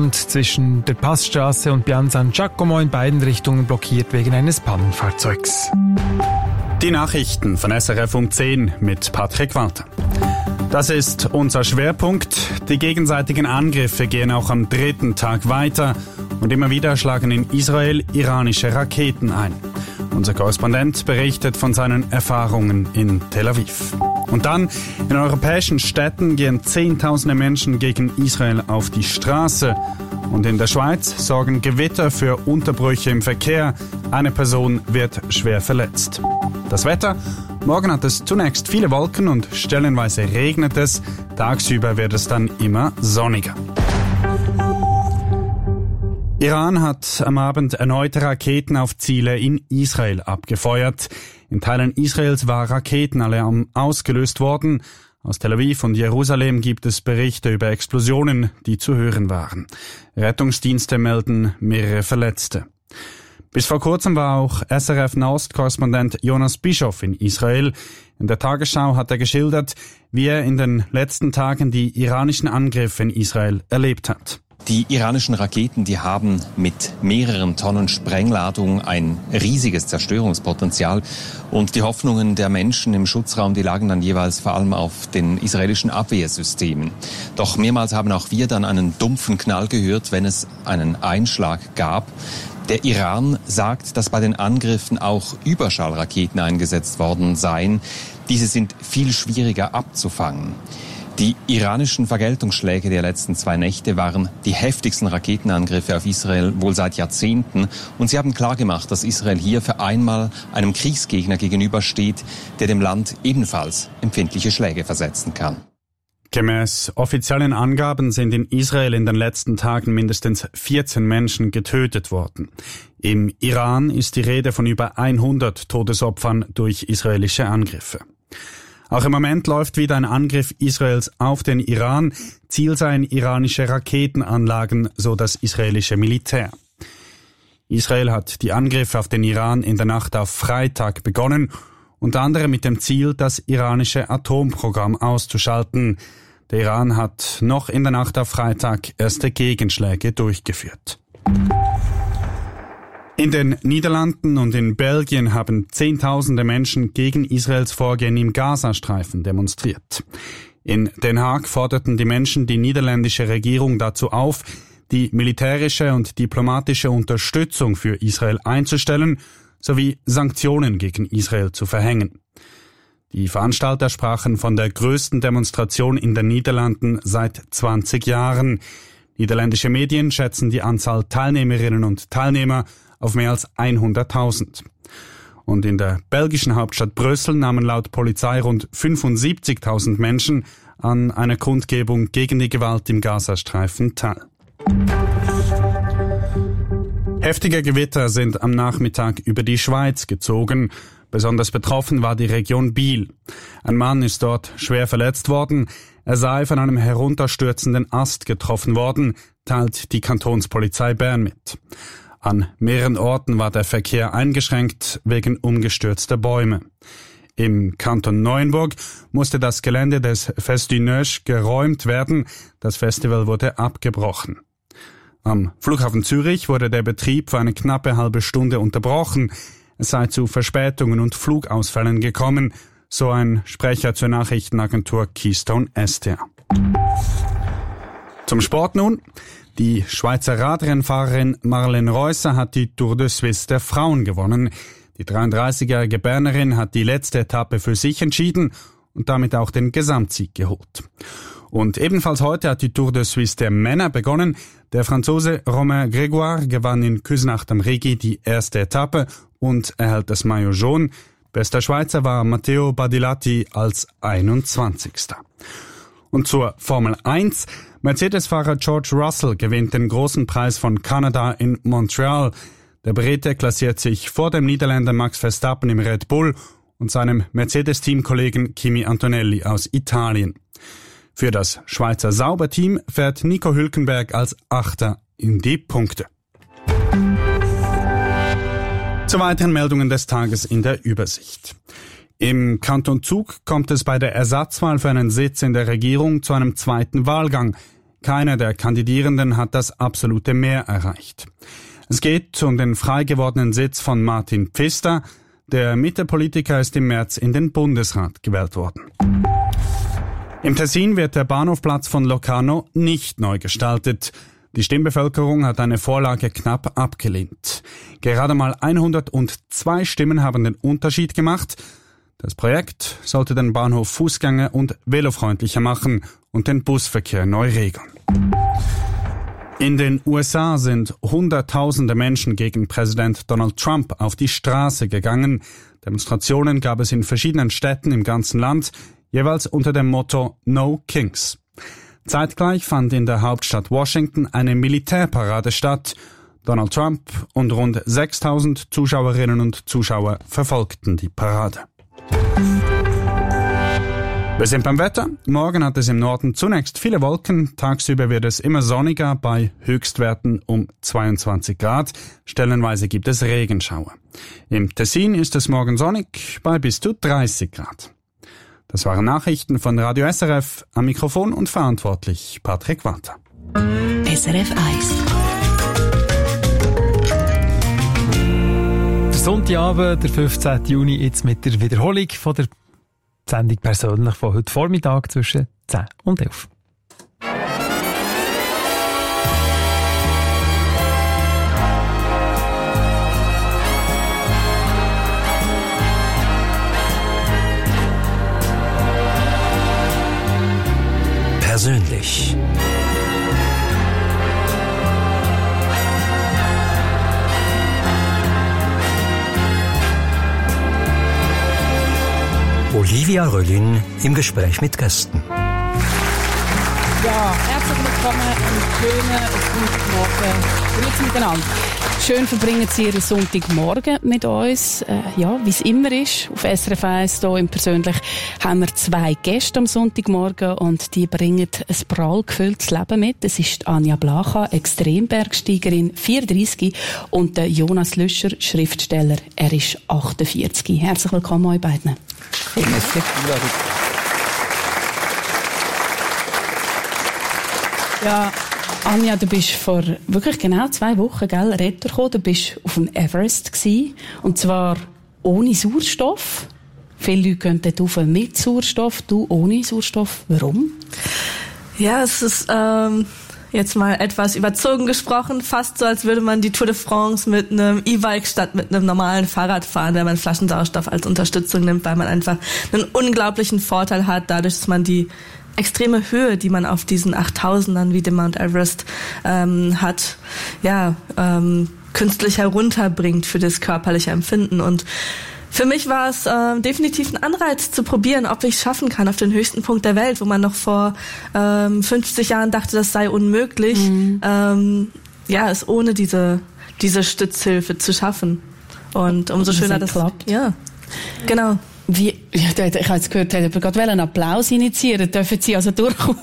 Band zwischen der Passstraße und Pian San Giacomo in beiden Richtungen blockiert wegen eines Pannenfahrzeugs. Die Nachrichten von SRF um 10 mit Patrick Walter. Das ist unser Schwerpunkt. Die gegenseitigen Angriffe gehen auch am dritten Tag weiter und immer wieder schlagen in Israel iranische Raketen ein. Unser Korrespondent berichtet von seinen Erfahrungen in Tel Aviv. Und dann, in europäischen Städten gehen Zehntausende Menschen gegen Israel auf die Straße. Und in der Schweiz sorgen Gewitter für Unterbrüche im Verkehr. Eine Person wird schwer verletzt. Das Wetter? Morgen hat es zunächst viele Wolken und stellenweise regnet es. Tagsüber wird es dann immer sonniger. Iran hat am Abend erneute Raketen auf Ziele in Israel abgefeuert. In Teilen Israels war Raketenalarm ausgelöst worden. Aus Tel Aviv und Jerusalem gibt es Berichte über Explosionen, die zu hören waren. Rettungsdienste melden mehrere Verletzte. Bis vor kurzem war auch SRF-Nahost-Korrespondent Jonas Bischoff in Israel. In der Tagesschau hat er geschildert, wie er in den letzten Tagen die iranischen Angriffe in Israel erlebt hat. Die iranischen Raketen, die haben mit mehreren Tonnen Sprengladung ein riesiges Zerstörungspotenzial. Und die Hoffnungen der Menschen im Schutzraum, die lagen dann jeweils vor allem auf den israelischen Abwehrsystemen. Doch mehrmals haben auch wir dann einen dumpfen Knall gehört, wenn es einen Einschlag gab. Der Iran sagt, dass bei den Angriffen auch Überschallraketen eingesetzt worden seien. Diese sind viel schwieriger abzufangen. Die iranischen Vergeltungsschläge der letzten 2 Nächte waren die heftigsten Raketenangriffe auf Israel wohl seit Jahrzehnten. Und sie haben klargemacht, dass Israel hier für einmal einem Kriegsgegner gegenübersteht, der dem Land ebenfalls empfindliche Schläge versetzen kann. Gemäß offiziellen Angaben sind in Israel in den letzten Tagen mindestens 14 Menschen getötet worden. Im Iran ist die Rede von über 100 Todesopfern durch israelische Angriffe. Auch im Moment läuft wieder ein Angriff Israels auf den Iran. Ziel seien iranische Raketenanlagen, so das israelische Militär. Israel hat die Angriffe auf den Iran in der Nacht auf Freitag begonnen, unter anderem mit dem Ziel, das iranische Atomprogramm auszuschalten. Der Iran hat noch in der Nacht auf Freitag erste Gegenschläge durchgeführt. In den Niederlanden und in Belgien haben Zehntausende Menschen gegen Israels Vorgehen im Gazastreifen demonstriert. In Den Haag forderten die Menschen die niederländische Regierung dazu auf, die militärische und diplomatische Unterstützung für Israel einzustellen sowie Sanktionen gegen Israel zu verhängen. Die Veranstalter sprachen von der größten Demonstration in den Niederlanden seit 20 Jahren. Niederländische Medien schätzen die Anzahl Teilnehmerinnen und Teilnehmer auf mehr als 100.000. Und in der belgischen Hauptstadt Brüssel nahmen laut Polizei rund 75.000 Menschen an einer Kundgebung gegen die Gewalt im Gazastreifen teil. Heftige Gewitter sind am Nachmittag über die Schweiz gezogen. Besonders betroffen war die Region Biel. Ein Mann ist dort schwer verletzt worden. Er sei von einem herunterstürzenden Ast getroffen worden, teilt die Kantonspolizei Bern mit. An mehreren Orten war der Verkehr eingeschränkt wegen umgestürzter Bäume. Im Kanton Neuenburg musste das Gelände des Fest du Neige geräumt werden. Das Festival wurde abgebrochen. Am Flughafen Zürich wurde der Betrieb für eine knappe halbe Stunde unterbrochen. Es sei zu Verspätungen und Flugausfällen gekommen, so ein Sprecher zur Nachrichtenagentur Keystone SDA. Zum Sport nun. Die Schweizer Radrennfahrerin Marlene Reusser hat die Tour de Suisse der Frauen gewonnen. Die 33-jährige Bernerin hat die letzte Etappe für sich entschieden und damit auch den Gesamtsieg geholt. Und ebenfalls heute hat die Tour de Suisse der Männer begonnen. Der Franzose Romain Grégoire gewann in Küsnacht am Rigi die erste Etappe und erhält das Maillot jaune. Bester Schweizer war Matteo Badilatti als 21. Und zur Formel 1. Mercedes-Fahrer George Russell gewinnt den großen Preis von Kanada in Montreal. Der Brite klassiert sich vor dem Niederländer Max Verstappen im Red Bull und seinem Mercedes-Teamkollegen Kimi Antonelli aus Italien. Für das Schweizer Sauberteam fährt Nico Hülkenberg als Achter in die Punkte. Zu weiteren Meldungen des Tages in der Übersicht. Im Kanton Zug kommt es bei der Ersatzwahl für einen Sitz in der Regierung zu einem zweiten Wahlgang. keiner der Kandidierenden hat das absolute Mehr erreicht. Es geht um den frei gewordenen Sitz von Martin Pfister. Der Mitte-Politiker ist im März in den Bundesrat gewählt worden. Im Tessin wird der Bahnhofplatz von Locarno nicht neu gestaltet. Die Stimmbevölkerung hat eine Vorlage knapp abgelehnt. Gerade mal 102 Stimmen haben den Unterschied gemacht. Das Projekt sollte den Bahnhof fußgänger- und velofreundlicher machen und den Busverkehr neu regeln. In den USA sind Hunderttausende Menschen gegen Präsident Donald Trump auf die Straße gegangen. Demonstrationen gab es in verschiedenen Städten im ganzen Land, jeweils unter dem Motto No Kings. Zeitgleich fand in der Hauptstadt Washington eine Militärparade statt. Donald Trump und rund 6.000 Zuschauerinnen und Zuschauer verfolgten die Parade. Wir sind beim Wetter. Morgen hat es im Norden zunächst viele Wolken. Tagsüber wird es immer sonniger bei Höchstwerten um 22 Grad. Stellenweise gibt es Regenschauer. Im Tessin ist es morgen sonnig bei bis zu 30 Grad. Das waren Nachrichten von Radio SRF. Am Mikrofon und verantwortlich Patrick Walter. SRF 1. Der Sonntagabend, der 15. Juni, jetzt mit der Wiederholung von der Sendung persönlich von heute Vormittag zwischen 10 und 11. Persönlich. Olivia Röllin im Gespräch mit Gästen. Ja, herzlich willkommen und schönen guten Morgen. Grüezi miteinander. Schön verbringen Sie Ihren Sonntagmorgen mit uns. Ja, wie es immer ist, auf SRF 1 hier im Persönlich haben wir 2 Gäste am Sonntagmorgen und die bringen ein prall gefülltes Leben mit. Es ist Anja Blacha, Extrembergsteigerin, 34, und der Jonas Lüscher, Schriftsteller, er ist 48. Herzlich willkommen euch beiden. Ja, Anja, du bist vor wirklich genau 2 Wochen, gell, Retter gekommen. Du bist auf dem Everest gewesen, und zwar ohne Sauerstoff. Viele Leute gehen dort rauf mit Sauerstoff, du ohne Sauerstoff. Warum? Ja, es ist jetzt mal etwas überzogen gesprochen, fast so, als würde man die Tour de France mit einem E-Bike statt mit einem normalen Fahrrad fahren, wenn man Flaschensauerstoff als Unterstützung nimmt, weil man einfach einen unglaublichen Vorteil hat, dadurch, dass man die extreme Höhe, die man auf diesen 8000ern wie dem Mount Everest hat, ja, künstlich herunterbringt für das körperliche Empfinden. Und für mich war es definitiv ein Anreiz zu probieren, ob ich es schaffen kann auf den höchsten Punkt der Welt, wo man noch vor 50 Jahren dachte, das sei unmöglich, ja, es ohne diese Stützhilfe zu schaffen. Und umso schöner das klappt. Ja, genau. Wie, ich habe jetzt gehört, ihr gerade einen Applaus initiieren, dürfen Sie also durchaus.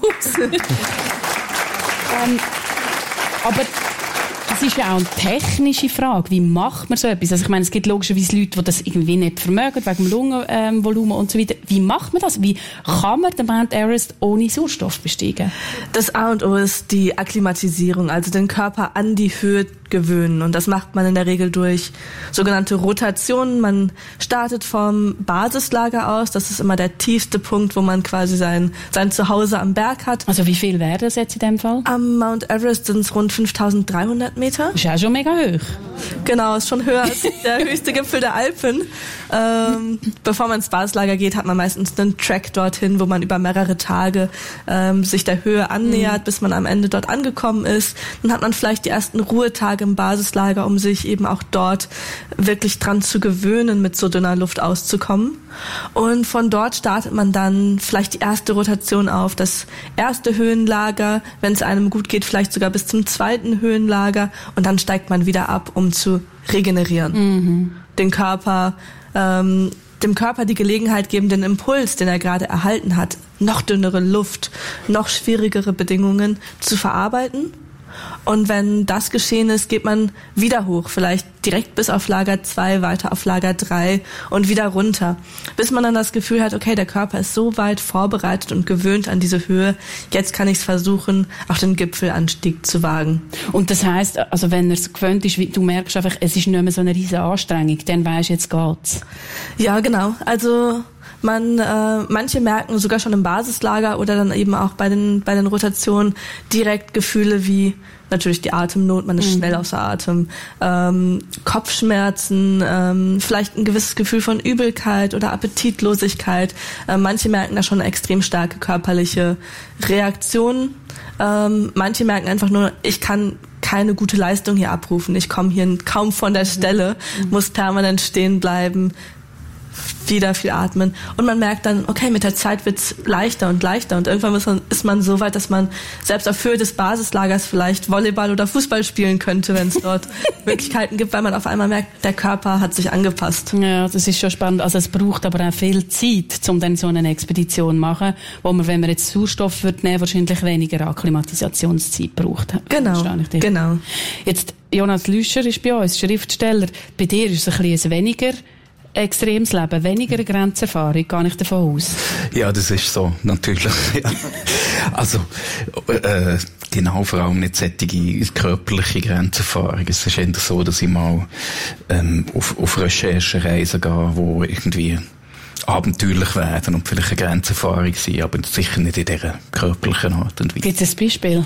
Aber es ist ja auch eine technische Frage. Wie macht man so etwas? Also ich meine, es gibt logischerweise Leute, die das irgendwie nicht vermögen, wegen dem Lungenvolumen und so weiter. Wie macht man das? Wie kann man den Mount Everest ohne Sauerstoff besteigen? Das A und O ist die Akklimatisierung, also den Körper an die Höhe gewöhnen. Und das macht man in der Regel durch sogenannte Rotationen. Man startet vom Basislager aus. Das ist immer der tiefste Punkt, wo man quasi sein Zuhause am Berg hat. Also wie viel wäre das jetzt in dem Fall? Am Mount Everest sind es rund 5300 Meter. Das ist ja schon mega hoch. Genau, ist schon höher als der höchste Gipfel der Alpen. Bevor man ins Basislager geht, hat man meistens einen Track dorthin, wo man über mehrere Tage sich der Höhe annähert, bis man am Ende dort angekommen ist. Dann hat man vielleicht die ersten Ruhetage im Basislager, um sich eben auch dort wirklich dran zu gewöhnen, mit so dünner Luft auszukommen. Und von dort startet man dann vielleicht die erste Rotation auf das erste Höhenlager, wenn es einem gut geht, vielleicht sogar bis zum zweiten Höhenlager, und dann steigt man wieder ab, um zu regenerieren. Dem Körper die Gelegenheit geben, den Impuls, den er gerade erhalten hat, noch dünnere Luft, noch schwierigere Bedingungen zu verarbeiten Und wenn das geschehen ist, geht man wieder hoch, vielleicht direkt bis auf Lager 2, weiter auf Lager 3 und wieder runter, bis man dann das Gefühl hat, okay, der Körper ist so weit vorbereitet und gewöhnt an diese Höhe, jetzt kann ich es versuchen, auch den Gipfelanstieg zu wagen. Und das heisst, also wenn er es gewöhnt ist, du merkst einfach, es ist nicht mehr so eine riesige Anstrengung, dann weisst du, jetzt geht's. Ja, genau. Also manche merken sogar schon im Basislager oder dann eben auch bei den Rotationen direkt Gefühle wie natürlich die Atemnot, man ist schnell außer Atem, Kopfschmerzen, vielleicht ein gewisses Gefühl von Übelkeit oder Appetitlosigkeit. Manche merken da schon extrem starke körperliche Reaktionen. Manche merken einfach nur, ich kann keine gute Leistung hier abrufen, ich komme hier kaum von der Stelle, muss permanent stehen bleiben, wieder viel atmen. Und man merkt dann, okay, mit der Zeit wird's leichter und leichter und irgendwann ist man so weit, dass man selbst auf Höhe des Basislagers vielleicht Volleyball oder Fußball spielen könnte, wenn es dort Möglichkeiten gibt, weil man auf einmal merkt, der Körper hat sich angepasst. Ja, das ist schon spannend. Also es braucht aber auch viel Zeit, um dann so eine Expedition zu machen, wo man, wenn man jetzt Sauerstoff wird nehmen, wahrscheinlich weniger Akklimatisationszeit braucht. Genau. Jetzt, Jonas Lüscher ist bei uns Schriftsteller. Bei dir ist es ein bisschen weniger extremes Leben, weniger Grenzerfahrung, gehe ich davon aus? Ja, das ist so, natürlich. Ja. Also, genau, vor allem nicht solche körperliche Grenzerfahrung. Es ist eher so, dass ich mal auf Recherchereisen gehe, wo irgendwie abenteuerlich werden und vielleicht eine Grenzerfahrung sind, aber sicher nicht in dieser körperlichen Art und Weise. Gibt es ein Beispiel?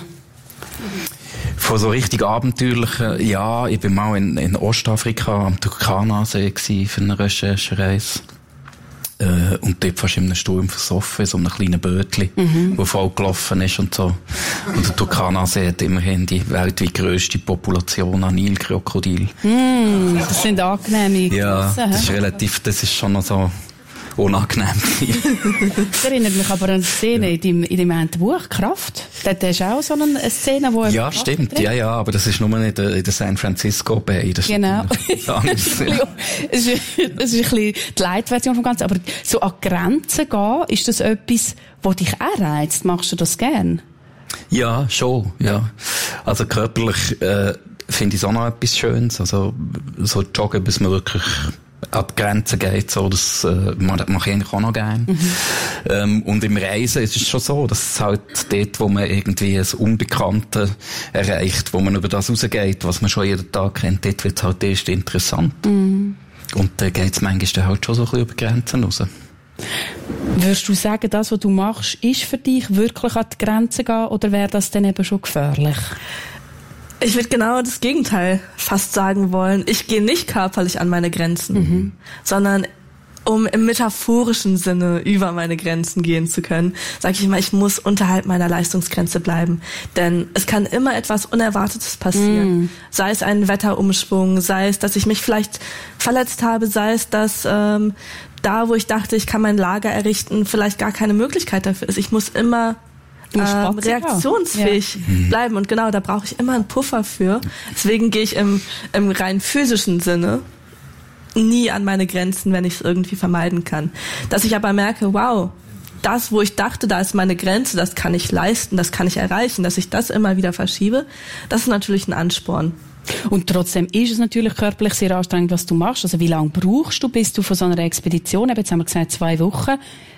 Von so richtig abenteuerlichen, ja, ich bin mal in Ostafrika am Turkana-See für eine Recherchereise. Und dort fast in einem Sturm versoffen, in so einem kleinen Bötli, wo voll gelaufen ist und so. Und der Turkana-See hat immerhin die weltweit grösste Population an Nilkrokodilen. Das sind angenehme Grössen. Ja, das ist schon noch so unangenehm. Das erinnert mich aber an eine Szene in deinem einen Buch, Kraft. Dort hast du auch so eine Szene, wo... Ja, stimmt. Ja, aber das ist nur in der San Francisco Bay. Das genau. Es ist ein bisschen die Light-Version vom Ganzen. Aber so an Grenzen gehen, ist das etwas, was dich auch reizt? Machst du das gern? Ja, schon, ja. Also körperlich finde ich es auch noch etwas Schönes. Also so joggen, bis man wirklich an die Grenzen geht, so, das mache ich eigentlich auch noch gerne. Und im Reisen ist es schon so, dass es halt dort, wo man irgendwie das Unbekannte erreicht, wo man über das rausgeht, was man schon jeden Tag kennt, dort wird es halt erst interessant. Und da geht es manchmal halt schon so ein bisschen über Grenzen raus. Würdest du sagen, das, was du machst, ist für dich wirklich an die Grenzen gehen, oder wäre das dann eben schon gefährlich? Ich würde genau das Gegenteil fast sagen wollen. Ich gehe nicht körperlich an meine Grenzen, sondern um im metaphorischen Sinne über meine Grenzen gehen zu können, sage ich immer, ich muss unterhalb meiner Leistungsgrenze bleiben. Denn es kann immer etwas Unerwartetes passieren. Sei es ein Wetterumschwung, sei es, dass ich mich vielleicht verletzt habe, sei es, dass da, wo ich dachte, ich kann mein Lager errichten, vielleicht gar keine Möglichkeit dafür ist. Ich muss immer reaktionsfähig bleiben. Und genau, da brauche ich immer einen Puffer für. Deswegen gehe ich im rein physischen Sinne nie an meine Grenzen, wenn ich es irgendwie vermeiden kann. Dass ich aber merke, wow, das, wo ich dachte, da ist meine Grenze, das kann ich leisten, das kann ich erreichen, dass ich das immer wieder verschiebe, das ist natürlich ein Ansporn. Und trotzdem ist es natürlich körperlich sehr anstrengend, was du machst. Also wie lange brauchst du, bis du von so einer Expedition, jetzt haben wir gesagt 2 Wochen,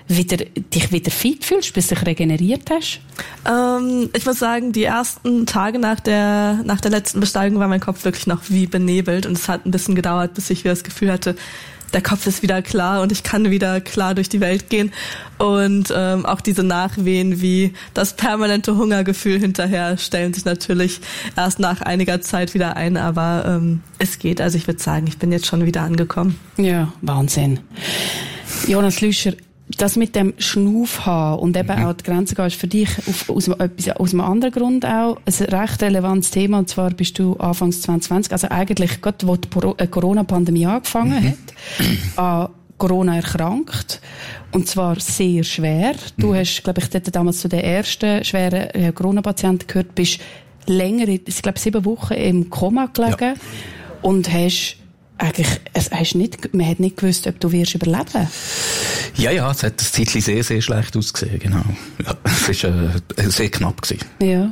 dich wieder fit fühlst, bis du dich regeneriert hast? Ich muss sagen, die ersten Tage nach der letzten Besteigung war mein Kopf wirklich noch wie benebelt und es hat ein bisschen gedauert, bis ich wieder das Gefühl hatte, der Kopf ist wieder klar und ich kann wieder klar durch die Welt gehen. Und auch diese Nachwehen wie das permanente Hungergefühl hinterher stellen sich natürlich erst nach einiger Zeit wieder ein, aber es geht. Also ich würde sagen, ich bin jetzt schon wieder angekommen. Ja, Wahnsinn. Jonas Lüscher, das mit dem Schnaufhaben und eben auch die Grenze gehen, ist für dich aus einem anderen Grund auch ein recht relevantes Thema. Und zwar bist du Anfangs 2020, also eigentlich gerade, wo die Corona-Pandemie angefangen hat, an Corona erkrankt. Und zwar sehr schwer. Du hast, glaube ich, damals zu den ersten schweren Corona-Patienten gehört, bist länger, ich glaube 7 Wochen im Koma gelegen und hast eigentlich, man hat nicht gewusst, ob du wirst überleben. Ja, es hat ein Zeitchen sehr, sehr schlecht ausgesehen, genau. Ja, es war sehr knapp gewesen. Ja.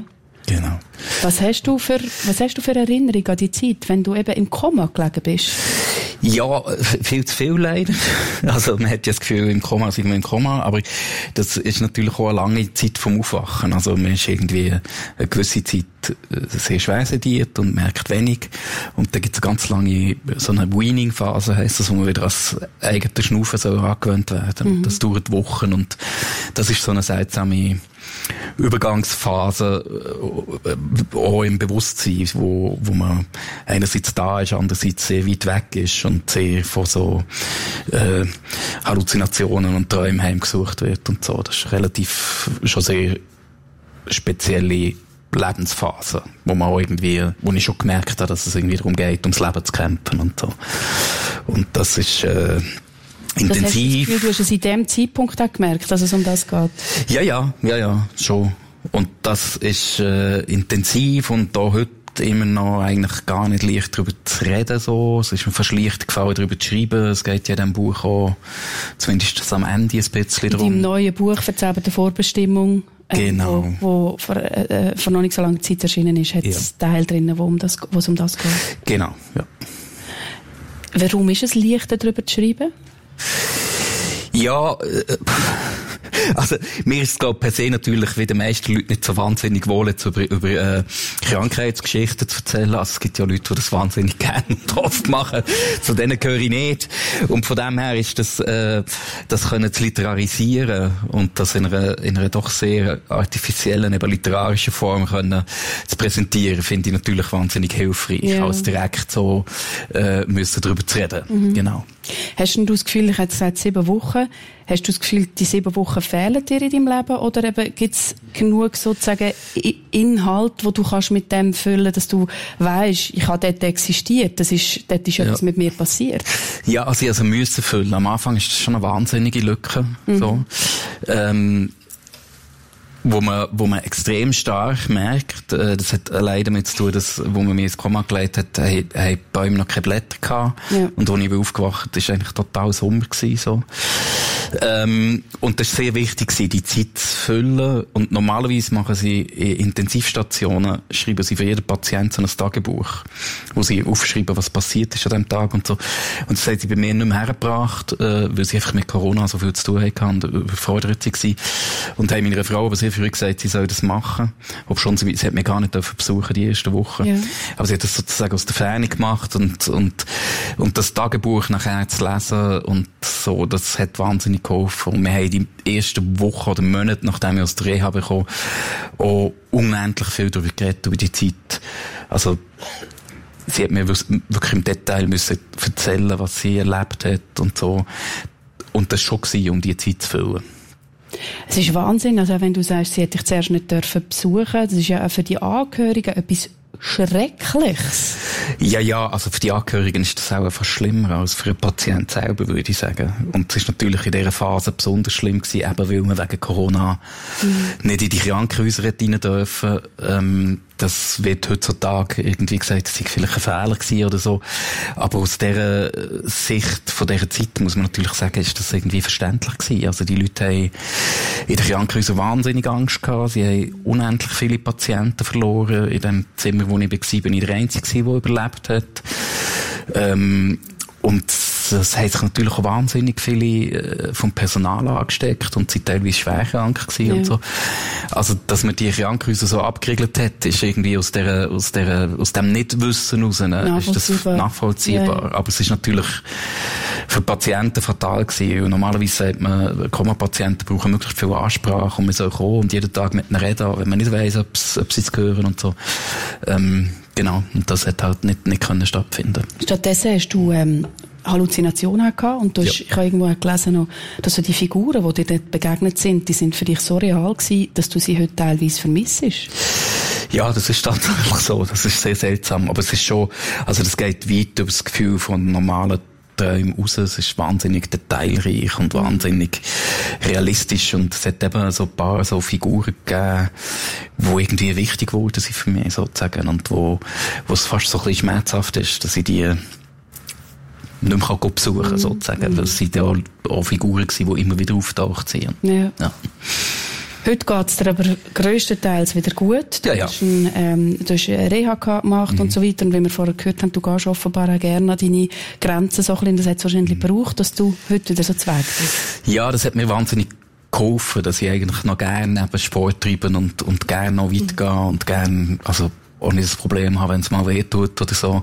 Genau. Was hast du für Erinnerung an die Zeit, wenn du eben im Koma gelegen bist? Ja, viel zu viel leider. Also man hat ja das Gefühl, im Koma sind wir im Koma, aber das ist natürlich auch eine lange Zeit vom Aufwachen. Also man ist irgendwie eine gewisse Zeit sehr schwer sediert und merkt wenig. Und dann gibt es eine ganz lange, so eine Weaning-Phase, heisst das, wo man wieder als eigener Schnaufen so angewöhnt werden. Das dauert Wochen und das ist so eine seltsame Übergangsphase, auch im Bewusstsein, wo man einerseits da ist, andererseits sehr weit weg ist und sehr von so Halluzinationen und Träumen heimgesucht wird und so. Das ist relativ schon sehr spezielle Lebensphase, wo ich schon gemerkt habe, dass es irgendwie darum geht, ums Leben zu kämpfen und so. Und das ist intensiv. Du hast es in dem Zeitpunkt auch gemerkt, dass es um das geht? Ja, schon. Und das ist intensiv und da heute immer noch eigentlich gar nicht leicht darüber zu reden, so. Es ist mir fast leicht gefallen, darüber zu schreiben. Es geht ja in diesem Buch auch, zumindest am Ende ein bisschen darum. In deinem neuen Buch «Verzauberte Vorbestimmung», genau. wo vor noch nicht so langer Zeit erschienen ist, hat es Teil drin, wo es um das geht. Genau, ja. Warum ist es leichter, darüber zu schreiben? Ja, also mir ist es glaube per se natürlich wie den meisten Leuten nicht so wahnsinnig wohl, jetzt über Krankheitsgeschichten zu erzählen. Also es gibt ja Leute, die das wahnsinnig gerne und oft machen. Zu denen gehöre ich nicht. Und von dem her ist das können zu literarisieren und das in einer doch sehr artifiziellen, eben literarischen Form können zu präsentieren, finde ich natürlich wahnsinnig hilfreich, als direkt so müssen darüber zu reden. Genau. Hast du das Gefühl, ich hätte gesagt 7 Wochen, hast du das Gefühl, die 7 Wochen fehlen dir in deinem Leben oder eben gibt es genug sozusagen Inhalt, wo du kannst mit dem füllen, dass du weisst, ich habe dort existiert, dort ist etwas mit mir passiert? Ja, also ich also müssen füllen. Am Anfang ist das schon eine wahnsinnige Lücke, so. Wo man extrem stark merkt, das hat allein damit zu tun, dass, wo man mir ins Koma gelegt hat, haben Bäume noch keine Blätter gehabt. Ja. Und als ich aufgewacht ist eigentlich total Sommer gewesen, so. Und das ist sehr wichtig gewesen, die Zeit zu füllen. Und normalerweise machen sie in Intensivstationen, schreiben sie für jeden Patienten so ein Tagebuch, wo sie aufschreiben, was passiert ist an dem Tag und so. Und das haben sie bei mir nicht mehr hergebracht, weil sie einfach mit Corona so viel zu tun hatten und überfordert waren. Und haben meiner Frau aber sehr früh gesagt, sie soll das machen. Obschon sie hat mich gar nicht besuchen die ersten Wochen. Ja. Aber sie hat das sozusagen aus der Ferne gemacht und das Tagebuch nachher zu lesen und so, das hat wahnsinnig geholfen. Und wir haben die ersten Wochen oder Monate, nachdem ich aus der Reha bekommen, auch unendlich viel darüber geredet, über die Zeit. Also, sie hat mir wirklich im Detail müssen erzählen, was sie erlebt hat und so. Und das war schon, um die Zeit zu füllen. Es ist Wahnsinn, also wenn du sagst, sie hätte dich zuerst nicht besuchen dürfen, das ist ja auch für die Angehörigen etwas Schreckliches. Ja, also für die Angehörigen ist das auch fast schlimmer als für den Patienten selber, würde ich sagen. Und es ist natürlich in dieser Phase besonders schlimm gewesen, eben weil man wegen Corona nicht in die Krankenhäuser rein dürfen. Das wird heutzutage irgendwie gesagt, es sei vielleicht ein Fehler gewesen oder so. Aber aus dieser Sicht von dieser Zeit muss man natürlich sagen, ist das irgendwie verständlich gewesen. Also die Leute haben in den Krankenhäusern wahnsinnig Angst gehabt. Sie haben unendlich viele Patienten verloren. In dem Zimmer, wo ich war, bin ich der Einzige, der überlebt hat. Und das haben sich natürlich auch wahnsinnig viele vom Personal angesteckt und sind teilweise schwer krank gewesen und so. Also, dass man die Krankenhäuser so abgeriegelt hat, ist irgendwie aus dem Nichtwissen raus, ist das nachvollziehbar. Aber es ist natürlich für Patienten fatal gewesen. Und normalerweise sagt man, Koma-Patienten brauchen möglichst viel Ansprache und man soll kommen und jeden Tag mit ihnen reden, wenn man nicht weiss, ob sie es hören und so. Genau. Und das hat halt nicht können stattfinden. Stattdessen hast du, Halluzinationen gehabt und ich habe irgendwo gelesen, dass so die Figuren, die dir dort begegnet sind, die sind für dich so real gewesen, dass du sie heute teilweise vermisst. Ja, das ist tatsächlich so. Das ist sehr seltsam. Aber es ist schon, also das geht weit über das Gefühl von normalen Träumen raus. Es ist wahnsinnig detailreich und wahnsinnig realistisch und es hat eben so ein paar so Figuren gegeben, die irgendwie wichtig geworden sind für mich sozusagen und wo es fast so ein bisschen schmerzhaft ist, dass ich die nicht mehr besuchen kann, sozusagen. Weil es sind ja auch Figuren gewesen, die immer wieder auftaucht sind. Ja. Heute geht's dir aber grösstenteils wieder gut. Du hast eine Reha gemacht und so weiter. Und wie wir vorher gehört haben, du gehst offenbar auch gerne an deine Grenzen so ein bisschen. Das hat es wahrscheinlich gebraucht, dass du heute wieder so zu Weg bist. Ja, das hat mir wahnsinnig geholfen, dass ich eigentlich noch gerne neben Sport treibe und gerne noch weit gehe und gerne, also auch nicht das Problem habe, wenn es mal weh tut oder so.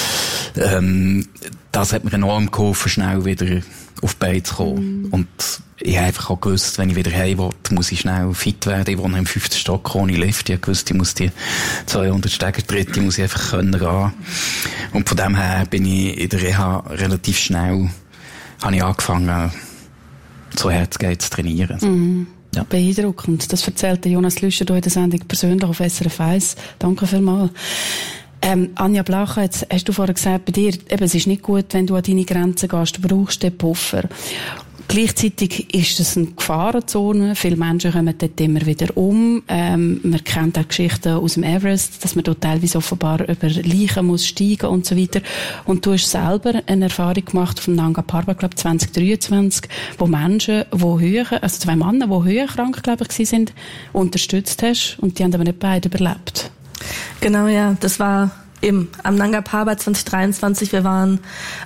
Das hat mir enorm geholfen, schnell wieder auf die Beine zu kommen. Und ich habe einfach auch gewusst, wenn ich wieder heim will, muss ich schnell fit werden. Ich wohne im 5. Stock ohne Lift. Ich habe gewusst, ich muss die 200 Stegertritte, muss ich einfach können gehen. Und von dem her bin ich in der Reha relativ schnell, habe ich angefangen, so Herzgeld zu trainieren. Mhm. Ja. Beeindruckend. Das erzählt der Jonas Lüscher hier in der Sendung persönlich auf SRF 1. Danke vielmals. Anja Blacher, jetzt hast du vorher gesagt, bei dir, eben, es ist nicht gut, wenn du an deine Grenzen gehst, du brauchst den Puffer. Gleichzeitig ist es eine Gefahrenzone. Viele Menschen kommen dort immer wieder um. Man kennt auch Geschichten aus dem Everest, dass man dort teilweise offenbar über Leichen muss steigen und so weiter. Und du hast selber eine Erfahrung gemacht auf dem Nanga Parbat, glaube 2023, wo Menschen, also 2 Männer, die höhenkrank, glaube ich, sind, unterstützt hast. Und die haben aber nicht beide überlebt. Genau, ja. Das war eben am Nanga Parbat 2023. Wir waren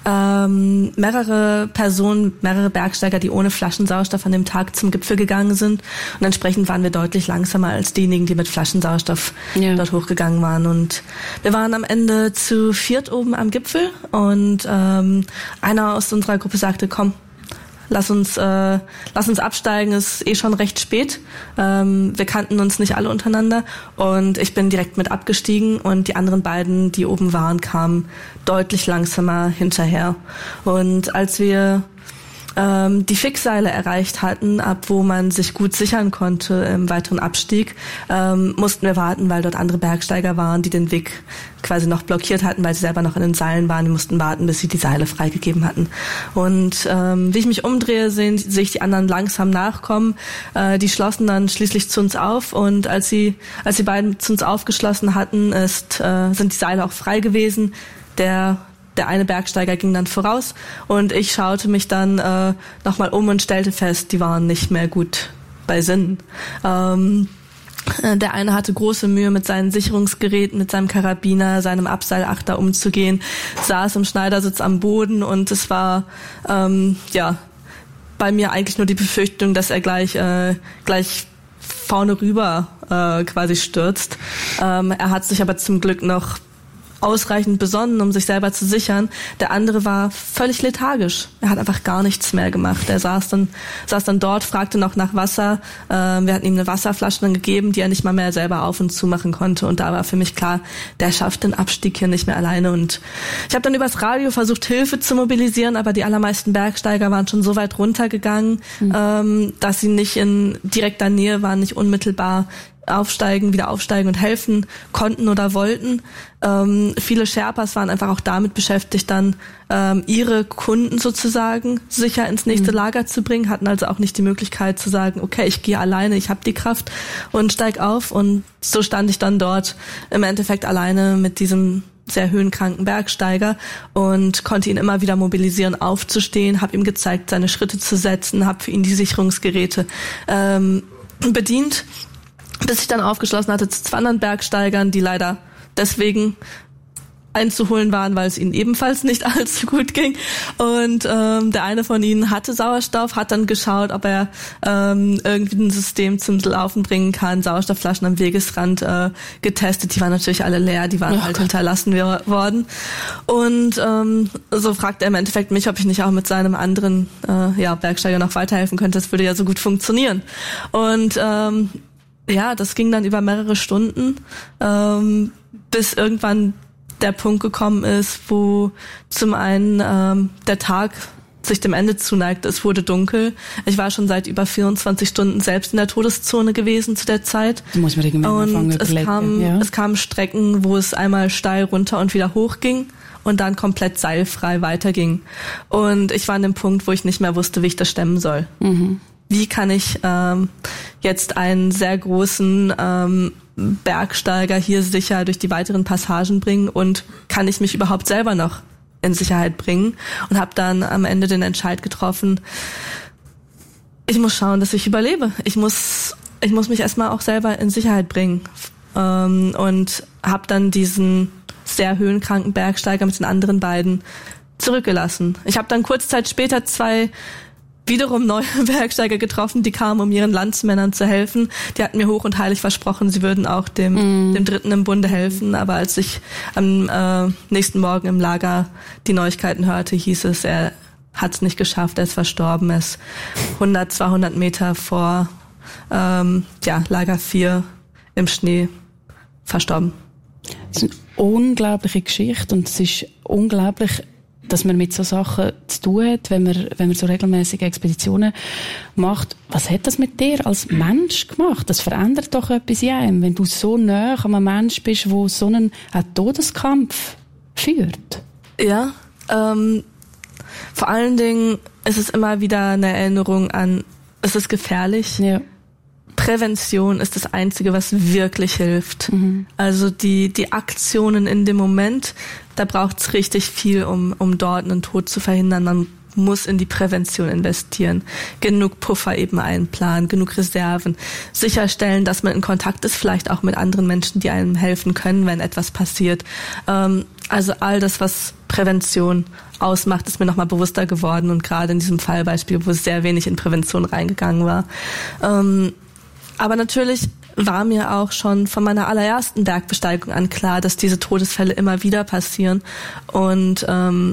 mehrere Personen, mehrere Bergsteiger, die ohne Flaschensauerstoff an dem Tag zum Gipfel gegangen sind. Und entsprechend waren wir deutlich langsamer als diejenigen, die mit Flaschensauerstoff dort hochgegangen waren. Und wir waren am Ende zu 4 oben am Gipfel. Und einer aus unserer Gruppe sagte, komm, lass uns absteigen, ist schon recht spät. Wir kannten uns nicht alle untereinander und ich bin direkt mit abgestiegen und die anderen beiden, die oben waren, kamen deutlich langsamer hinterher. Und als wir die Fixseile erreicht hatten, ab wo man sich gut sichern konnte im weiteren Abstieg, mussten wir warten, weil dort andere Bergsteiger waren, die den Weg quasi noch blockiert hatten, weil sie selber noch in den Seilen waren. Wir mussten warten, bis sie die Seile freigegeben hatten. Und wie ich mich umdrehe, sehe ich die anderen langsam nachkommen. Die schlossen dann schließlich zu uns auf und als die beiden zu uns aufgeschlossen hatten, sind die Seile auch frei gewesen. Der eine Bergsteiger ging dann voraus und ich schaute mich dann nochmal um und stellte fest, die waren nicht mehr gut bei Sinnen. Der eine hatte große Mühe mit seinen Sicherungsgeräten, mit seinem Karabiner, seinem Abseilachter umzugehen, saß im Schneidersitz am Boden und es war bei mir eigentlich nur die Befürchtung, dass er gleich vorne rüber quasi stürzt. Er hat sich aber zum Glück noch ausreichend besonnen, um sich selber zu sichern. Der andere war völlig lethargisch. Er hat einfach gar nichts mehr gemacht. Er saß dann dort, fragte noch nach Wasser. Wir hatten ihm eine Wasserflasche dann gegeben, die er nicht mal mehr selber auf und zu machen konnte. Und da war für mich klar, der schafft den Abstieg hier nicht mehr alleine. Und ich habe dann übers Radio versucht, Hilfe zu mobilisieren, aber die allermeisten Bergsteiger waren schon so weit runtergegangen, dass sie nicht in direkter Nähe waren, nicht unmittelbar wieder aufsteigen und helfen konnten oder wollten. Viele Sherpas waren einfach auch damit beschäftigt, dann ihre Kunden sozusagen sicher ins nächste Lager zu bringen, hatten also auch nicht die Möglichkeit zu sagen, okay, ich gehe alleine, ich habe die Kraft und steig auf. Und so stand ich dann dort im Endeffekt alleine mit diesem sehr höhenkranken Bergsteiger und konnte ihn immer wieder mobilisieren, aufzustehen, habe ihm gezeigt, seine Schritte zu setzen, habe für ihn die Sicherungsgeräte bedient, bis ich dann aufgeschlossen hatte zu 2 anderen Bergsteigern, die leider deswegen einzuholen waren, weil es ihnen ebenfalls nicht allzu gut ging. Und der eine von ihnen hatte Sauerstoff, hat dann geschaut, ob er irgendwie ein System zum Laufen bringen kann, Sauerstoffflaschen am Wegesrand getestet. Die waren natürlich alle leer, die waren hinterlassen worden. Und so fragte er im Endeffekt mich, ob ich nicht auch mit seinem anderen Bergsteiger noch weiterhelfen könnte. Das würde ja so gut funktionieren. Und das ging dann über mehrere Stunden, bis irgendwann der Punkt gekommen ist, wo zum einen der Tag sich dem Ende zuneigt. Es wurde dunkel. Ich war schon seit über 24 Stunden selbst in der Todeszone gewesen zu der Zeit. Muss man und es kamen Strecken, wo es einmal steil runter und wieder hoch ging und dann komplett seilfrei weiterging. Und ich war an dem Punkt, wo ich nicht mehr wusste, wie ich das stemmen soll. Wie kann ich jetzt einen sehr großen Bergsteiger hier sicher durch die weiteren Passagen bringen und kann ich mich überhaupt selber noch in Sicherheit bringen? Und habe dann am Ende den Entscheid getroffen, ich muss schauen, dass ich überlebe. Ich muss ich muss mich erstmal auch selber in Sicherheit bringen. Und habe dann diesen sehr höhenkranken Bergsteiger mit den anderen beiden zurückgelassen. Ich habe dann kurze Zeit später 2 wiederum neue Bergsteiger getroffen, die kamen, um ihren Landsmännern zu helfen. Die hatten mir hoch und heilig versprochen, sie würden auch dem Dritten im Bunde helfen. Aber als ich am nächsten Morgen im Lager die Neuigkeiten hörte, hieß es, er hat es nicht geschafft, er ist verstorben. Er ist 100, 200 Meter vor Lager 4 im Schnee verstorben. Das ist eine unglaubliche Geschichte und es ist unglaublich, dass man mit so Sachen zu tun hat, wenn man so regelmäßige Expeditionen macht. Was hat das mit dir als Mensch gemacht? Das verändert doch etwas in einem, wenn du so nah an einem Mensch bist, der so einen Todeskampf führt. Ja, vor allen Dingen ist es immer wieder eine Erinnerung an, es ist gefährlich. Ja. Prävention ist das Einzige, was wirklich hilft. Mhm. Also die Aktionen in dem Moment, da braucht's richtig viel, um dort einen Tod zu verhindern. Man muss in die Prävention investieren. Genug Puffer eben einplanen, genug Reserven. Sicherstellen, dass man in Kontakt ist, vielleicht auch mit anderen Menschen, die einem helfen können, wenn etwas passiert. Also all das, was Prävention ausmacht, ist mir nochmal bewusster geworden. Und gerade in diesem Fallbeispiel, wo sehr wenig in Prävention reingegangen war. Aber natürlich war mir auch schon von meiner allerersten Bergbesteigung an klar, dass diese Todesfälle immer wieder passieren und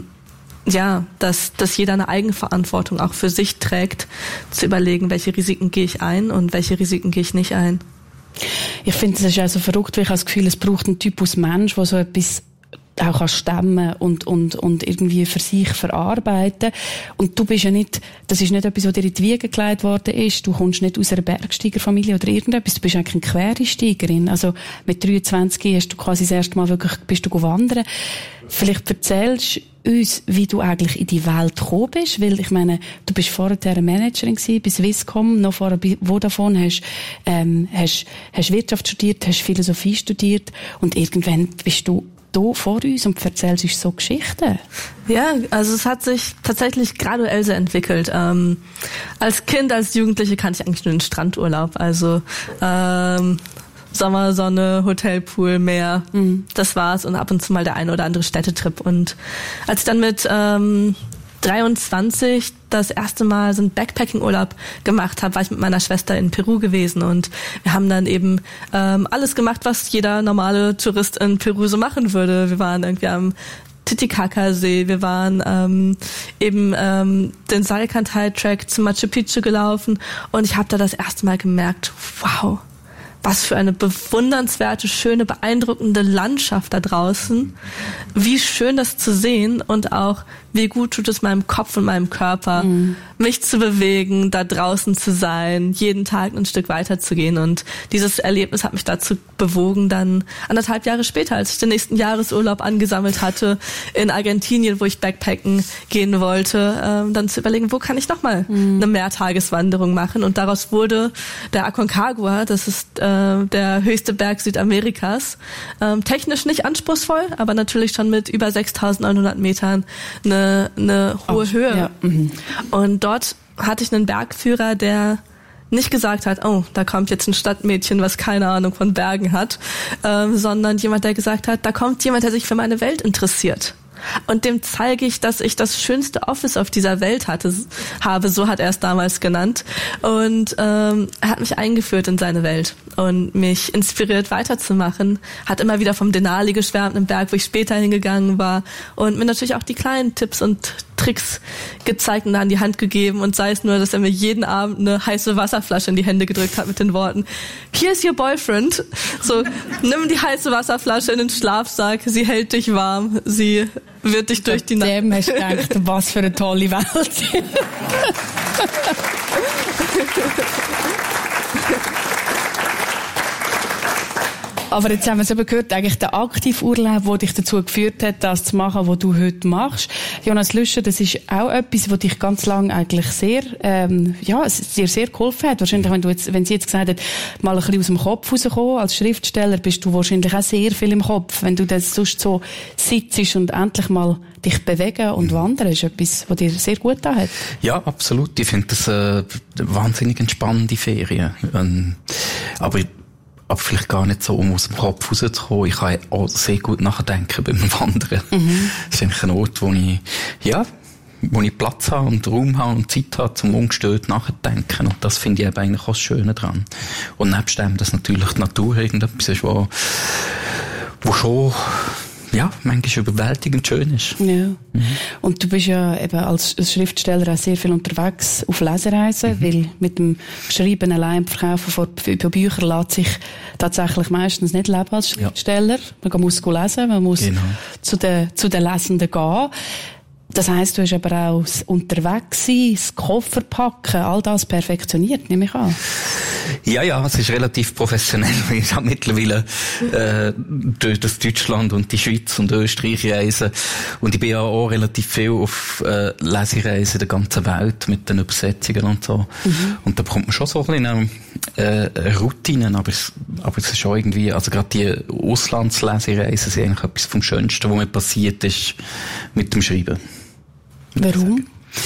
dass jeder eine Eigenverantwortung auch für sich trägt, zu überlegen, welche Risiken gehe ich ein und welche Risiken gehe ich nicht ein. Ich finde, es ist also verrückt, weil ich habe das Gefühl, es braucht einen Typus Mensch, der so etwas auch kann stemmen und irgendwie für sich verarbeiten. Und du bist ja nicht, das ist nicht etwas, was dir in die Wiege gelegt worden ist. Du kommst nicht aus einer Bergsteigerfamilie oder irgendetwas. Du bist eigentlich eine Quereinsteigerin. Also mit 23 hast du quasi das erste Mal wirklich, bist du wandern. Vielleicht erzählst du uns, wie du eigentlich in die Welt gekommen bist, weil ich meine, du bist vorher eine Managerin gewesen, bei Swisscom, noch vorher bei Vodafone, hast Wirtschaft studiert, hast Philosophie studiert und irgendwann bist du hier vor uns und erzählst uns so Geschichten. Ja, also es hat sich tatsächlich graduell so entwickelt. Als Kind, als Jugendliche kannte ich eigentlich nur den Strandurlaub. Also Sommersonne, Hotelpool, Meer, das war's. Und ab und zu mal der eine oder andere Städtetrip. Und als ich dann mit 23 das erste Mal so einen Backpacking-Urlaub gemacht habe, war ich mit meiner Schwester in Peru gewesen und wir haben dann eben alles gemacht, was jeder normale Tourist in Peru so machen würde. Wir waren irgendwie am Titicaca-See, wir waren den Salcantay-Track zu Machu Picchu gelaufen und ich habe da das erste Mal gemerkt, wow, was für eine bewundernswerte, schöne, beeindruckende Landschaft da draußen. Wie schön das zu sehen und auch wie gut tut es meinem Kopf und meinem Körper, mich zu bewegen, da draußen zu sein, jeden Tag ein Stück weiter zu gehen. Und dieses Erlebnis hat mich dazu bewogen, dann 1,5 Jahre später, als ich den nächsten Jahresurlaub angesammelt hatte in Argentinien, wo ich Backpacken gehen wollte, dann zu überlegen, wo kann ich nochmal eine Mehrtageswanderung machen. Und daraus wurde der Aconcagua, das ist der höchste Berg Südamerikas, technisch nicht anspruchsvoll, aber natürlich schon mit über 6.900 Metern eine hohe Höhe. Ja. Und dort hatte ich einen Bergführer, der nicht gesagt hat, oh, da kommt jetzt ein Stadtmädchen, was keine Ahnung von Bergen hat, sondern jemand, der gesagt hat, da kommt jemand, der sich für meine Welt interessiert. Und dem zeige ich, dass ich das schönste Office auf dieser Welt habe, so hat er es damals genannt. Und er hat mich eingeführt in seine Welt und mich inspiriert weiterzumachen. Hat immer wieder vom Denali geschwärmt, einem Berg, wo ich später hingegangen war. Und mir natürlich auch die kleinen Tipps und Tricks gezeigt und an die Hand gegeben. Und sei es nur, dass er mir jeden Abend eine heiße Wasserflasche in die Hände gedrückt hat mit den Worten, here's your boyfriend. So, nimm die heiße Wasserflasche in den Schlafsack, sie hält dich warm, sie wird dich durch die Nacht. Dem hast du gedacht, was für eine tolle Welt. Aber jetzt haben wir es eben gehört, eigentlich der Aktivurlaub, der dich dazu geführt hat, das zu machen, was du heute machst. Jonas Lüscher, das ist auch etwas, was dich ganz lange eigentlich sehr, es dir sehr geholfen hat. Wahrscheinlich, wenn sie jetzt gesagt hat, mal ein bisschen aus dem Kopf rauskommen, als Schriftsteller bist du wahrscheinlich auch sehr viel im Kopf. Wenn du das sonst so sitzt und endlich mal dich bewegen und wandern, ist etwas, was dir sehr gut da hat. Ja, absolut. Ich finde das wahnsinnig entspannende Ferien. Aber vielleicht gar nicht so, um aus dem Kopf rauszukommen. Ich kann auch sehr gut nachdenken beim Wandern. Das ist eigentlich ein Ort, wo ich Platz habe und Raum habe und Zeit habe, zum ungestört nachzudenken. Und das finde ich eben eigentlich auch das Schöne dran. Und nebst dem, dass natürlich die Natur irgendetwas ist, wo schon manchmal überwältigend schön ist. Ja. Und du bist ja eben als Schriftsteller auch sehr viel unterwegs auf Lesereisen, weil mit dem Schreiben allein, Verkaufen von Büchern lässt sich tatsächlich meistens nicht leben als Schriftsteller. Man muss lesen, man muss zu den Lesenden gehen. Das heisst, du hast aber auch das Unterwegssein, das Koffer packen, all das perfektioniert, nehme ich an. Ja, es ist relativ professionell. Ich habe mittlerweile durch das Deutschland und die Schweiz und Österreich reisen. Und ich bin ja auch relativ viel auf Lesereisen in der ganzen Welt mit den Übersetzungen und so. Und da bekommt man schon so ein bisschen Routinen, aber es ist schon irgendwie, also gerade die Auslandslesereisen sind eigentlich etwas vom Schönsten, was mir passiert ist mit dem Schreiben. Warum?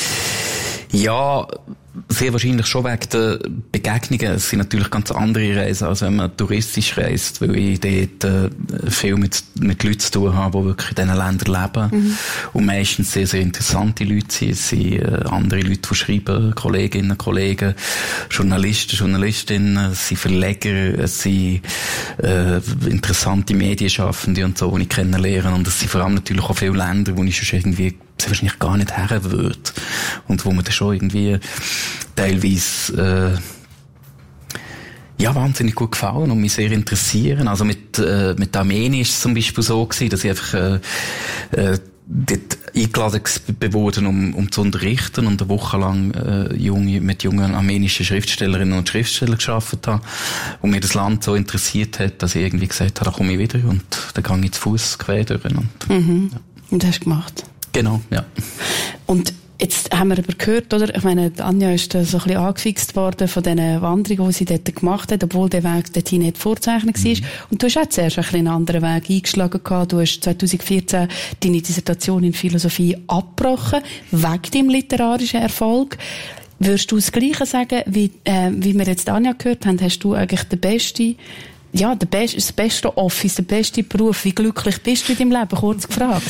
Ja, sehr wahrscheinlich schon wegen der Begegnungen. Es sind natürlich ganz andere Reisen, als wenn man touristisch reist, weil ich dort viel mit Leuten zu tun habe, die wirklich in diesen Ländern leben. Und meistens sehr, sehr interessante Leute sind. Es sind andere Leute, die schreiben, Kolleginnen, Kollegen, Journalisten, Journalistinnen, es sind Verleger, es sind interessante Medienschaffende und so, die ich kennenlerne. Und es sind vor allem natürlich auch viele Länder, wo ich schon irgendwie wahrscheinlich gar nicht her würde. Und wo man dann schon irgendwie teilweise wahnsinnig gut gefallen und mich sehr interessieren. Also mit Armenien ist es zum Beispiel so gewesen, dass ich einfach dort eingeladen wurde, um zu unterrichten und eine Woche lang mit jungen armenischen Schriftstellerinnen und Schriftstellern gearbeitet habe und mir das Land so interessiert hat, dass ich irgendwie gesagt habe, da komme ich wieder und dann gehe ich zu Fuß quer durch. Und das hast du gemacht? Genau, ja. Und jetzt haben wir aber gehört, oder? Ich meine, Anja ist da so ein bisschen angefixt worden von diesen Wanderungen, die sie dort gemacht hat, obwohl der Weg dorthin nicht vorzeichnet war. Und du hast auch zuerst ein bisschen einen anderen Weg eingeschlagen gehabt. Du hast 2014 deine Dissertation in Philosophie abgebrochen, wegen deinem literarischen Erfolg. Würdest du das Gleiche sagen, wie wir jetzt Anja gehört haben? Hast du eigentlich das beste Office, der beste Beruf. Wie glücklich bist du in deinem Leben? Kurz gefragt.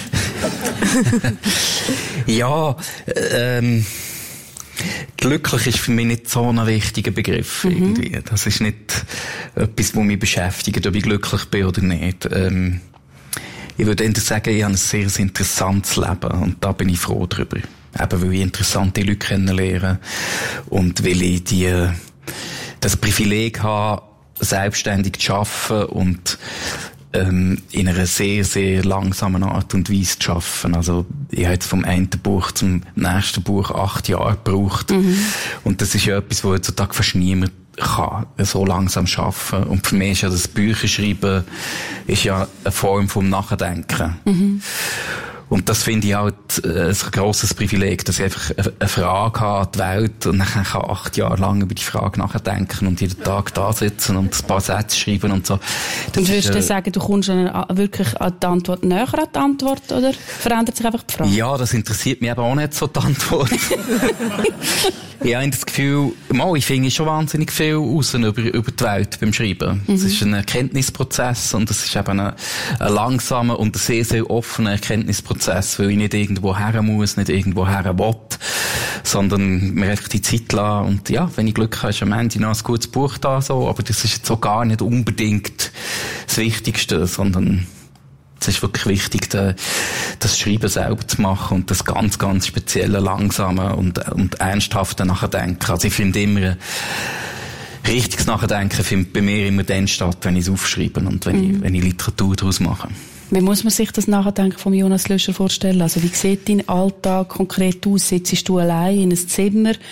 Glücklich ist für mich nicht so ein wichtiger Begriff irgendwie. Das ist nicht etwas, was mich beschäftigt, ob ich glücklich bin oder nicht. Ich würde eher sagen, ich habe ein sehr interessantes Leben und da bin ich froh drüber. Eben, weil ich interessante Leute kennenlerne und weil ich das Privileg habe, selbstständig zu arbeiten und in einer sehr, sehr langsamen Art und Weise zu arbeiten. Also ich habe jetzt vom einen Buch zum nächsten Buch 8 Jahre gebraucht. Und das ist ja etwas, wo heutzutage fast niemand kann, so langsam arbeiten. Und für mich ist ja das Bücherschreiben ist ja eine Form vom Nachdenken. Und das finde ich halt ein grosses Privileg, dass ich einfach eine Frage habe an die Welt und dann kann ich 8 Jahre lang über die Frage nachdenken und jeden Tag da sitzen und ein paar Sätze schreiben und so. Und würdest du sagen, du kommst wirklich an die Antwort näher an die Antwort, oder verändert sich einfach die Frage? Ja, das interessiert mich eben auch nicht so, die Antwort. Ich habe das Gefühl, ich finde schon wahnsinnig viel raus über die Welt beim Schreiben. Es ist ein Erkenntnisprozess und es ist eben ein langsamer und sehr, sehr offener Erkenntnisprozess, weil ich nicht irgendwo her muss, nicht irgendwo her will, sondern mir einfach die Zeit lassen. Und ja, wenn ich Glück habe, ist am Ende noch ein gutes Buch da, so, aber das ist jetzt so gar nicht unbedingt das Wichtigste, sondern es ist wirklich wichtig, das Schreiben selber zu machen und das ganz, ganz spezielle, langsame und ernsthafte Nachdenken. Also ich finde immer, richtiges Nachdenken findet bei mir immer dann statt, wenn ich es aufschreibe und wenn ich Literatur daraus mache. Wie muss man sich das Nachdenken von Jonas Lüscher vorstellen? Also wie sieht dein Alltag konkret aus? Sitzt du allein in einem Zimmer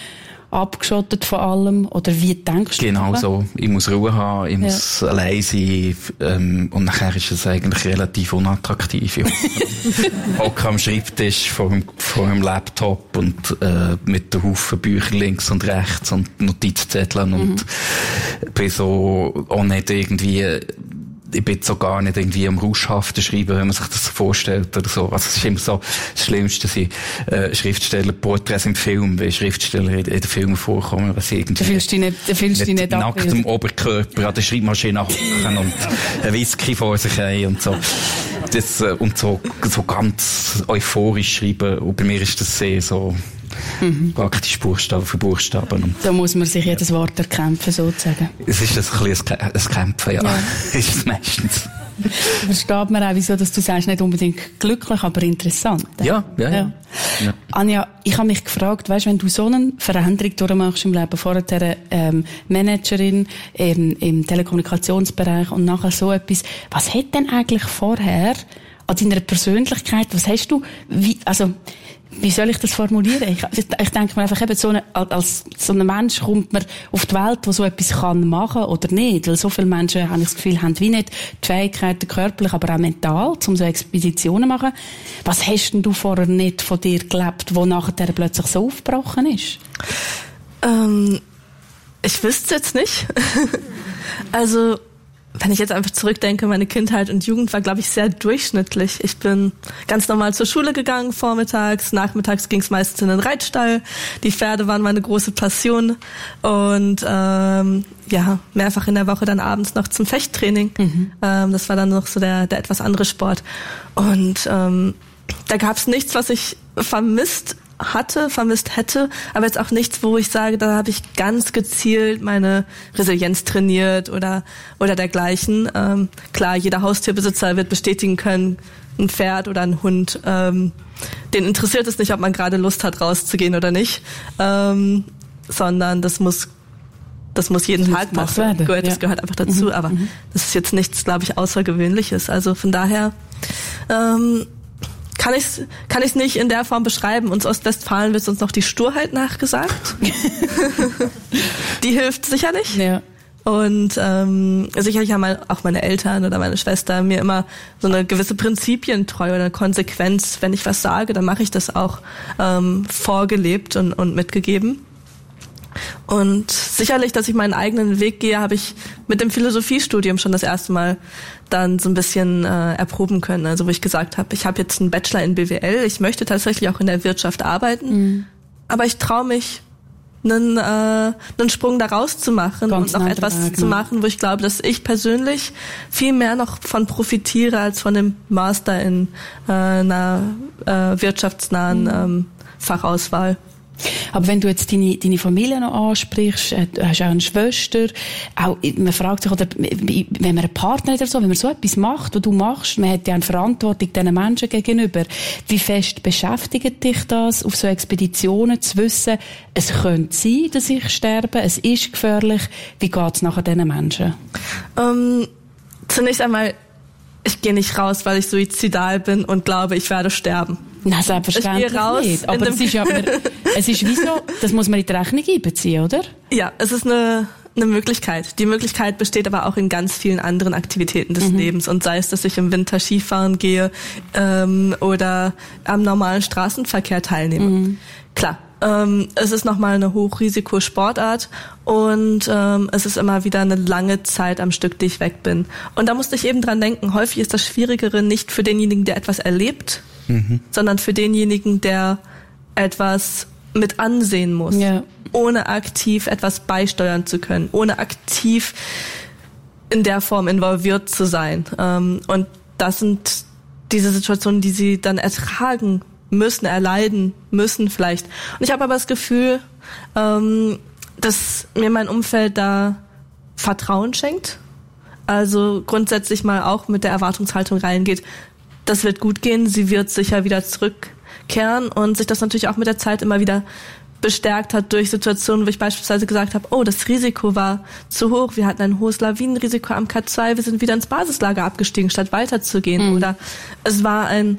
abgeschottet von allem? Oder wie denkst du? Genau so. Ich muss Ruhe haben, ich muss allein sein, und nachher ist es eigentlich relativ unattraktiv. Ich hocke am Schreibtisch vor dem Laptop und mit der Haufen Bücher links und rechts und Notizzetteln und bin so auch nicht irgendwie, ich bin so gar nicht irgendwie am Rauschhaften schreiben, wenn man sich das vorstellt oder so. Also es ist immer so, das Schlimmste sind Schriftsteller-Porträts im Film, wie Schriftsteller in den Filmen vorkommen, was irgendwie... Da fühlst du dich nicht nackt im Oberkörper an der Schreibmaschine hocken und ein Whisky vor sich haben und so. Das, und so ganz euphorisch schreiben. Und bei mir ist das sehr so... praktisch Buchstaben für Buchstaben. Und da muss man sich jedes Wort erkämpfen, sozusagen. Es ist ein bisschen ein Kämpfen, ja. Ist es meistens. Versteht man auch, wieso dass du sagst, nicht unbedingt glücklich, aber interessant. Ja. Anja, ich habe mich gefragt, weißt, wenn du so eine Veränderung durchmachst im Leben, vorher Managerin im Telekommunikationsbereich und nachher so etwas, was hat denn eigentlich vorher an deiner Persönlichkeit, was hast du, wie soll ich das formulieren? Ich denke mir einfach, eben als so ein Mensch kommt man auf die Welt, der so etwas kann machen oder nicht. Weil so viele Menschen, habe ich das Gefühl, haben wie nicht die Fähigkeiten körperlich, aber auch mental, um so Expeditionen zu machen. Was hast denn du vorher nicht von dir gelebt, wo nachher plötzlich so aufgebrochen ist? Ich wüsste jetzt nicht. Also, wenn ich jetzt einfach zurückdenke, meine Kindheit und Jugend war, glaube ich, sehr durchschnittlich. Ich bin ganz normal zur Schule gegangen vormittags, nachmittags ging es meistens in den Reitstall. Die Pferde waren meine große Passion und mehrfach in der Woche dann abends noch zum Fechttraining. Das war dann noch so der etwas andere Sport. Und da gab es nichts, was ich vermisst hätte, aber jetzt auch nichts, wo ich sage, da habe ich ganz gezielt meine Resilienz trainiert oder dergleichen. Klar, jeder Haustierbesitzer wird bestätigen können, ein Pferd oder ein Hund, den interessiert es nicht, ob man gerade Lust hat, rauszugehen oder nicht, sondern das muss jeden Tag machen. Das gehört einfach dazu, aber das ist jetzt nichts, glaube ich, Außergewöhnliches. Also von daher kann ich's nicht in der Form beschreiben. Uns Ostwestfalen wird uns noch die Sturheit nachgesagt. Die hilft sicherlich. Ja. Und sicherlich haben auch meine Eltern oder meine Schwester mir immer so eine gewisse Prinzipientreue oder eine Konsequenz. Wenn ich was sage, dann mache ich das auch vorgelebt und mitgegeben. Und sicherlich, dass ich meinen eigenen Weg gehe, habe ich mit dem Philosophiestudium schon das erste Mal dann so ein bisschen erproben können. Also wo ich gesagt habe, ich habe jetzt einen Bachelor in BWL, ich möchte tatsächlich auch in der Wirtschaft arbeiten, aber ich traue mich, einen Sprung da rauszumachen und noch etwas zu machen, wo ich glaube, dass ich persönlich viel mehr noch von profitiere als von dem Master in einer wirtschaftsnahen Fachauswahl. Aber wenn du jetzt deine Familie noch ansprichst, du hast auch eine Schwester, auch, man fragt sich, oder wenn man einen Partner oder so, wenn man so etwas macht, was du machst, man hat ja eine Verantwortung diesen Menschen gegenüber. Wie fest beschäftigt dich das, auf so Expeditionen zu wissen, es könnte sein, dass ich sterbe, es ist gefährlich, wie geht's nachher diesen Menschen? Zunächst einmal, ich gehe nicht raus, weil ich suizidal bin und glaube, ich werde sterben. Nein, selbstverständlich nicht. Aber es ist wie so, das muss man in die Rechnung einbeziehen, oder? Ja, es ist eine Möglichkeit. Die Möglichkeit besteht aber auch in ganz vielen anderen Aktivitäten des Lebens. Und sei es, dass ich im Winter Skifahren gehe oder am normalen Straßenverkehr teilnehme. Klar. Es ist nochmal eine Hochrisikosportart und es ist immer wieder eine lange Zeit am Stück, die ich weg bin. Und da musste ich eben dran denken, häufig ist das Schwierigere nicht für denjenigen, der etwas erlebt, sondern für denjenigen, der etwas mit ansehen muss, ohne aktiv etwas beisteuern zu können, ohne aktiv in der Form involviert zu sein. Und das sind diese Situationen, die sie dann ertragen müssen, erleiden müssen vielleicht. Und ich habe aber das Gefühl, dass mir mein Umfeld da Vertrauen schenkt. Also grundsätzlich mal auch mit der Erwartungshaltung reingeht, das wird gut gehen, sie wird sicher wieder zurückkehren und sich das natürlich auch mit der Zeit immer wieder bestärkt hat durch Situationen, wo ich beispielsweise gesagt habe, oh, das Risiko war zu hoch, wir hatten ein hohes Lawinenrisiko am K2, wir sind wieder ins Basislager abgestiegen, statt weiterzugehen. Oder es war ein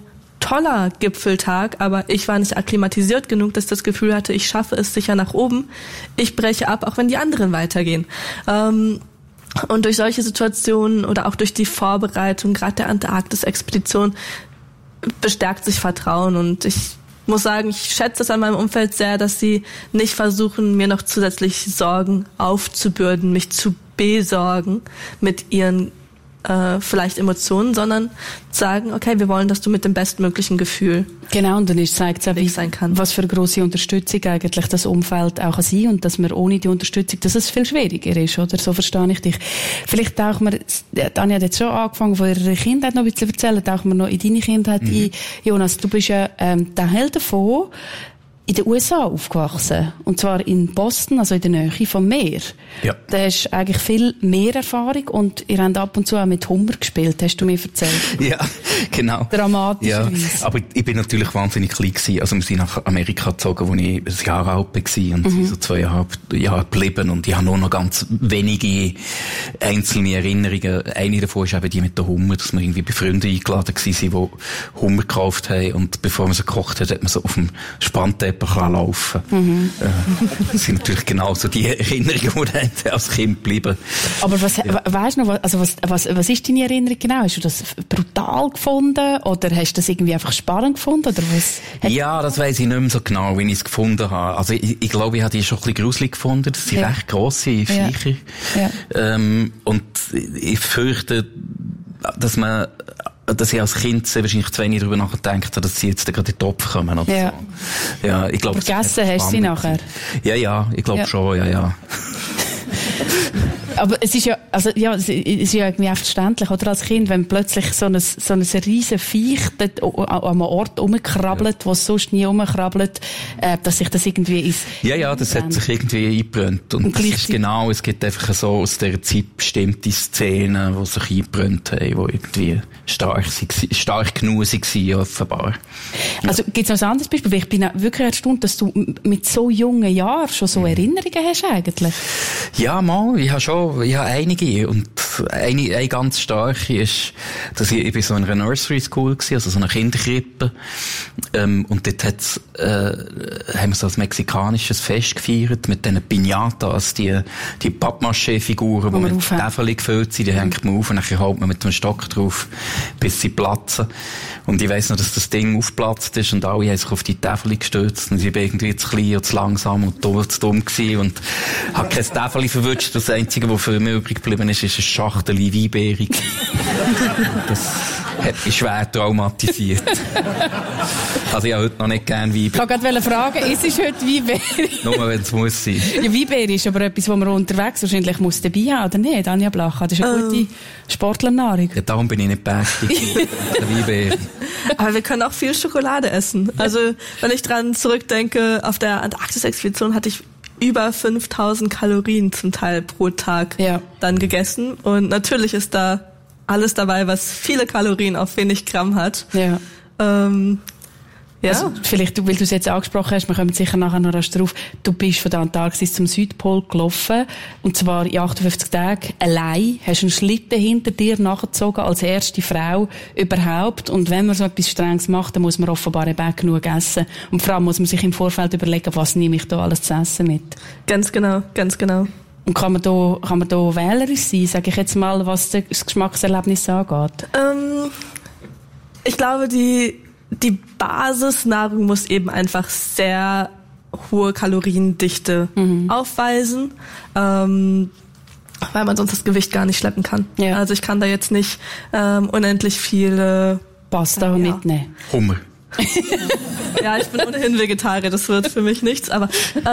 toller Gipfeltag, aber ich war nicht akklimatisiert genug, dass ich das Gefühl hatte, ich schaffe es sicher nach oben. Ich breche ab, auch wenn die anderen weitergehen. Und durch solche Situationen oder auch durch die Vorbereitung, gerade der Antarktis-Expedition, bestärkt sich Vertrauen. Und ich muss sagen, ich schätze es an meinem Umfeld sehr, dass sie nicht versuchen, mir noch zusätzlich Sorgen aufzubürden, mich zu besorgen mit ihren vielleicht Emotionen, sondern sagen, okay, wir wollen, dass du mit dem bestmöglichen Gefühl genau, und dann zeigt es auch, sein kann. Was für eine grosse Unterstützung eigentlich das Umfeld auch kann sein und dass man ohne die Unterstützung, dass es viel schwieriger ist, oder? So verstehe ich dich. Vielleicht tauchen wir, Tanja hat jetzt schon angefangen, von ihrer Kindheit noch ein bisschen zu erzählen, tauchen wir noch in deine Kindheit ein. Jonas, du bist ja der Held davon, in den USA aufgewachsen. Und zwar in Boston, also in der Nähe vom Meer. Ja. Da hast du eigentlich viel Meererfahrung und ihr habt ab und zu auch mit Hummer gespielt, hast du mir erzählt. Ja, genau. Dramatischerweise. Ja, aber ich bin natürlich wahnsinnig klein gewesen. Also wir sind nach Amerika gezogen, als ich ein Jahr alt war und sind so 2,5 Jahre geblieben und ich habe nur noch ganz wenige einzelne Erinnerungen. Eine davon ist eben die mit den Hummer, dass wir irgendwie bei Freunden eingeladen waren, die Hummer gekauft haben und bevor man sie gekocht hat, hat man so auf dem Spannteppich laufen. Das sind natürlich genau so die Erinnerungen, die als Kind bleiben. Aber weißt du noch, was ist deine Erinnerung genau? Hast du das brutal gefunden oder hast du das irgendwie einfach spannend gefunden? Oder was? Ja, das weiss ich nicht mehr so genau, wie ich es gefunden habe. Also ich glaube, ich habe die schon ein bisschen gruselig gefunden. Das sind recht grosse Viecher. Ja. Und ich fürchte, dass ich als Kind sehr wahrscheinlich zu wenig darüber nachgedacht habe, dass sie jetzt gerade in den Topf kommen oder so. Ja, ich glaube, vergessen hast du sie nachher? Ja, ich glaube schon, ja. Aber es ist ja, es ist ja irgendwie verständlich, oder? Als Kind, wenn plötzlich so ein riesen Viech dort an einem Ort rumkrabbelt, wo es sonst nie rumkrabbelt, dass sich das irgendwie ist. Ja, das hat sich irgendwie eingebrannt. Und das ist genau, es gibt einfach so aus dieser Zeit bestimmte Szenen, die sich eingebrannt haben, die irgendwie stark genug waren, offenbar. Ja. Also, gibt's noch ein anderes Beispiel? Ich bin wirklich erstaunt, dass du mit so jungen Jahren schon so Erinnerungen hast, eigentlich. Ja, mal, ich habe einige. Und eine ganz starke ist, dass ich bei so einer Nursery School war, also so einer Kinderkrippe. Und dort haben wir so ein mexikanisches Fest gefeiert mit diesen Piñatas, die Pappmaché-Figuren, die mit Täfeln gefüllt sind, die hängt man auf und dann hält man mit einem Stock drauf, bis sie platzen. Und ich weiss noch, dass das Ding aufgeplatzt ist und alle haben sich auf die Täfel gestürzt und ich bin irgendwie zu klein und zu langsam und zu dumm gewesen und habe kein Täfel verwünscht. Das Einzige, was für mich übrig geblieben ist eine Schachtel Weinbeere. Das hat mich schwer traumatisiert. Also ich habe heute noch nicht gerne Weinbeere. Ich wollte gerade fragen, ist es heute Weinbeere? Nur wenn es muss sein. Ja, Weinbeere ist aber etwas, was man unterwegs wahrscheinlich muss dabei haben, oder nicht? Anja Blacha, das ist eine gute Sportlernahrung. Ja, darum bin ich nicht pächtig. Weinbeere. Aber wir können auch viel Schokolade essen. Also, wenn ich dran zurückdenke, auf der Antarktis-Expedition hatte ich über 5000 Kalorien zum Teil pro Tag dann gegessen. Und natürlich ist da alles dabei, was viele Kalorien auf wenig Gramm hat. Ja. Also, vielleicht, weil du es jetzt angesprochen hast, wir kommen sicher nachher noch rasch drauf, du bist von der Antarktis zum Südpol gelaufen, und zwar in 58 Tagen allein, hast einen Schlitten hinter dir nachgezogen, als erste Frau überhaupt, und wenn man so etwas Strenges macht, dann muss man offenbar eben auch genug essen. Und vor allem muss man sich im Vorfeld überlegen, was nehme ich da alles zu essen mit. Ganz genau. Und kann man da wählerisch sein, sage ich jetzt mal, was das Geschmackserlebnis angeht? Ich glaube, die Basisnahrung muss eben einfach sehr hohe Kaloriendichte aufweisen, weil man sonst das Gewicht gar nicht schleppen kann. Ja. Also ich kann da jetzt nicht unendlich viele Pasta mitnehmen. Hummer. Ja, ich bin ohnehin Vegetarier, das wird für mich nichts, aber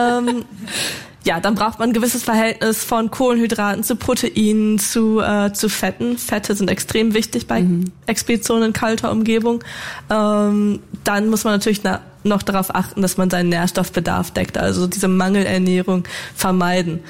ja, dann braucht man ein gewisses Verhältnis von Kohlenhydraten zu Proteinen zu Fetten. Fette sind extrem wichtig bei Expeditionen in kalter Umgebung. Dann muss man natürlich noch darauf achten, dass man seinen Nährstoffbedarf deckt, also diese Mangelernährung vermeiden.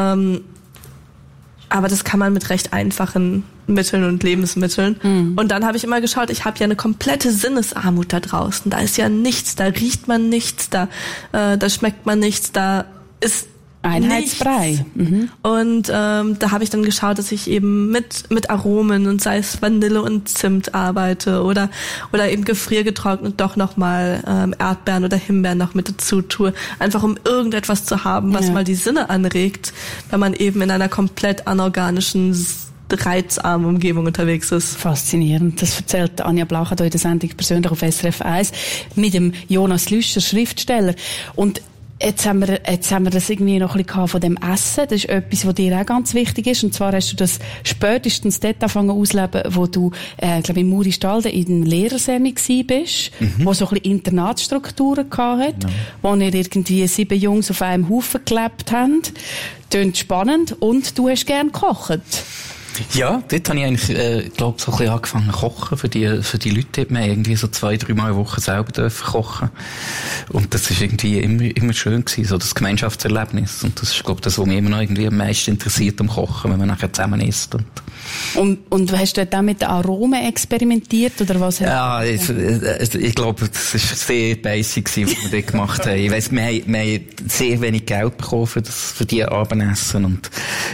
Aber das kann man mit recht einfachen Mitteln und Lebensmitteln. Und dann habe ich immer geschaut, ich habe ja eine komplette Sinnesarmut da draußen. Da ist ja nichts, da riecht man nichts, da schmeckt man nichts, da ist Einheitsbrei. Mhm. Und da habe ich dann geschaut, dass ich eben mit Aromen und sei es Vanille und Zimt arbeite oder eben gefriergetrocknet doch nochmal Erdbeeren oder Himbeeren noch mit dazu tue. Einfach um irgendetwas zu haben, was mal die Sinne anregt, wenn man eben in einer komplett anorganischen, reizarmen Umgebung unterwegs ist. Faszinierend. Das erzählt Anja Blacher hier in der Sendung persönlich auf SRF 1 mit dem Jonas Lüscher, Schriftsteller. Und Jetzt haben wir das irgendwie noch ein bisschen von dem Essen. Das ist etwas, was dir auch ganz wichtig ist. Und zwar hast du das spätestens dort angefangen auszuleben, wo du, glaube in Mauristalden in den Lehrersemi gsi bist, wo so ein bisschen Internatsstrukturen gehabt hat, wo ihr irgendwie 7 Jungs auf einem Haufen gelebt habt. Tönt spannend. Und du hast gern gekocht. Ja, dort habe ich eigentlich, glaube so ein bisschen angefangen zu kochen für die Leute. Wir haben irgendwie so 2-3 Mal in der Woche selber dürfen kochen. Und das ist irgendwie immer schön gewesen, so das Gemeinschaftserlebnis. Und das ist, glaube ich, das, was mich immer noch irgendwie am meisten interessiert am Kochen, wenn man nachher zusammen isst. Und hast du dort auch mit den Aromen experimentiert, oder was? Ja, ich glaube, das ist sehr basic gewesen, was wir dort gemacht haben. Ich weiss, wir haben sehr wenig Geld bekommen für die Abendessen und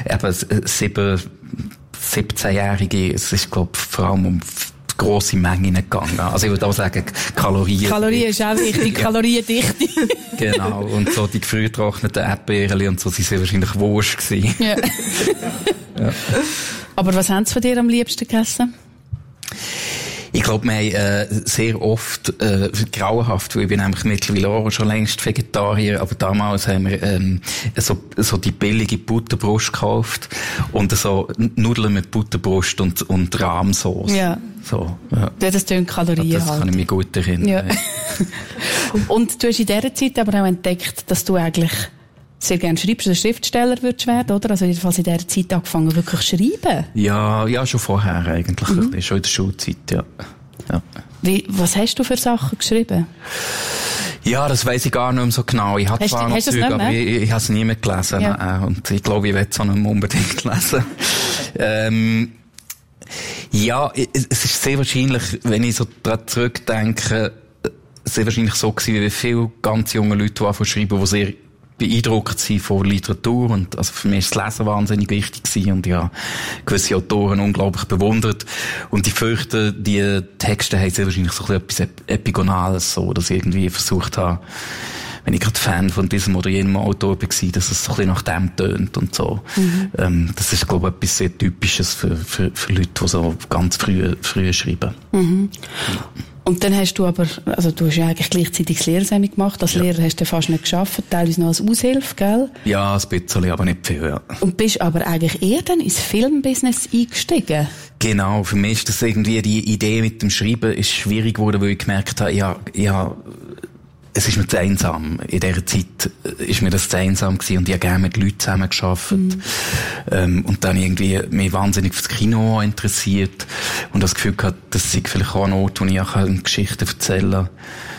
eben 17-Jährige, es ist, glaube ich, vor allem um grosse Mengen gegangen. Also ich würde auch sagen, Kalorien. Kalorien ist auch wichtig, Kaloriendichte. Genau, und so die gefriergetrockneten Erdbeeren und so, sie sind wahrscheinlich Wurst gewesen. Ja. Ja. Aber was haben sie von dir am liebsten gegessen? Ich glaube, wir haben sehr oft grauenhaft, weil ich bin nämlich mittlerweile auch schon längst Vegetarier, aber damals haben wir so die billige Butterbrust gekauft und so Nudeln mit Butterbrust und Rahmsauce. Ja. So, ja. Das tönt Kalorien das halt. Kann ich mich gut erinnern. Ja. Und du hast in dieser Zeit aber auch entdeckt, dass du eigentlich sehr gerne schreibst, oder Schriftsteller würdest werden, oder? Also jedenfalls in dieser Zeit angefangen, wirklich zu schreiben. Ja, schon vorher eigentlich. Schon in der Schulzeit, ja. Was hast du für Sachen geschrieben? Ja, das weiss ich gar nicht mehr so genau. Ich hatte zwar noch Zeug, aber ich habe es nie mehr gelesen. Ja. Und ich glaube, ich werde es auch nicht mehr unbedingt lesen. Ja, es ist sehr wahrscheinlich, wenn ich so daran zurückdenke, sehr wahrscheinlich so gewesen, wie viele ganz junge Leute, die anfangen zu schreiben, die sehr beeindruckt sind von Literatur, und also für mich ist das Lesen wahnsinnig wichtig gewesen und ja, gewisse Autoren unglaublich bewundert, und ich fürchte, die Texte haben sehr wahrscheinlich so etwas Epigonales, so, dass ich irgendwie versucht habe, wenn ich gerade Fan von diesem oder jenem Autor war, dass es so ein bisschen nach dem tönt und so. Das ist, glaube ich, etwas sehr Typisches für Leute, die so ganz früh schreiben. Und dann hast du aber, also du hast ja eigentlich gleichzeitig das Lehrersemi gemacht. Als Lehrer hast du fast nicht geschafft, teilweise noch als Aushilfe, gell? Ja, ein bisschen, aber nicht viel, ja. Und bist aber eigentlich eher dann ins Filmbusiness eingestiegen? Genau, für mich ist das irgendwie, die Idee mit dem Schreiben ist schwierig geworden, weil ich gemerkt habe, ja, es ist mir zu einsam. In dieser Zeit ist mir das zu einsam gewesen und ich habe gerne mit Leuten zusammengearbeitet. Und dann irgendwie mich wahnsinnig fürs Kino interessiert und das Gefühl gehabt, das sei vielleicht auch ein Ort, wo ich auch Geschichten erzählen kann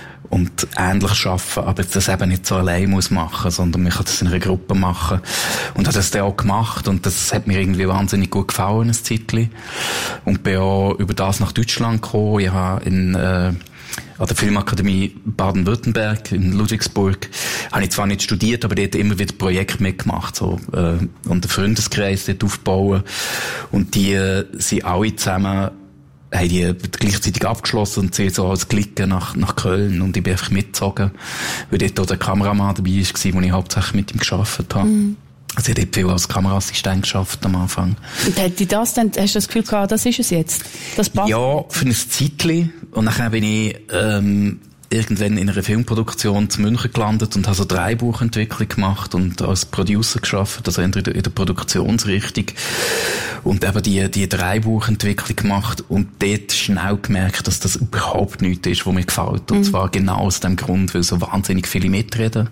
und ähnlich arbeiten, aber das eben nicht so allein muss machen, sondern man kann das in einer Gruppe machen. Und habe das dann auch gemacht und das hat mir irgendwie wahnsinnig gut gefallen, ein Zeitchen. Und bin auch über das nach Deutschland gekommen. Ich habe an der Filmakademie Baden-Württemberg in Ludwigsburg habe ich zwar nicht studiert, aber dort immer wieder Projekte mitgemacht, so und einen Freundeskreis dort aufbauen, und die sind alle zusammen, haben die gleichzeitig abgeschlossen und sind so als Clique nach Köln, und ich bin einfach mitgezogen, weil dort auch der Kameramann dabei war, wo ich hauptsächlich mit ihm gearbeitet habe. Also ich habe dort viel als Kameraassistent gearbeitet am Anfang. Und hätte das dann, hast du das Gefühl gehabt, das ist es jetzt? Das passt? Ja, für ein Zeitchen. Und dann bin ich irgendwann in einer Filmproduktion zu München gelandet und habe so Drehbuchentwicklung gemacht und als Producer gearbeitet, also in der Produktionsrichtung. Und eben die Drehbuchentwicklung gemacht und dort schnell gemerkt, dass das überhaupt nichts ist, was mir gefällt. Und zwar genau aus dem Grund, weil so wahnsinnig viele mitreden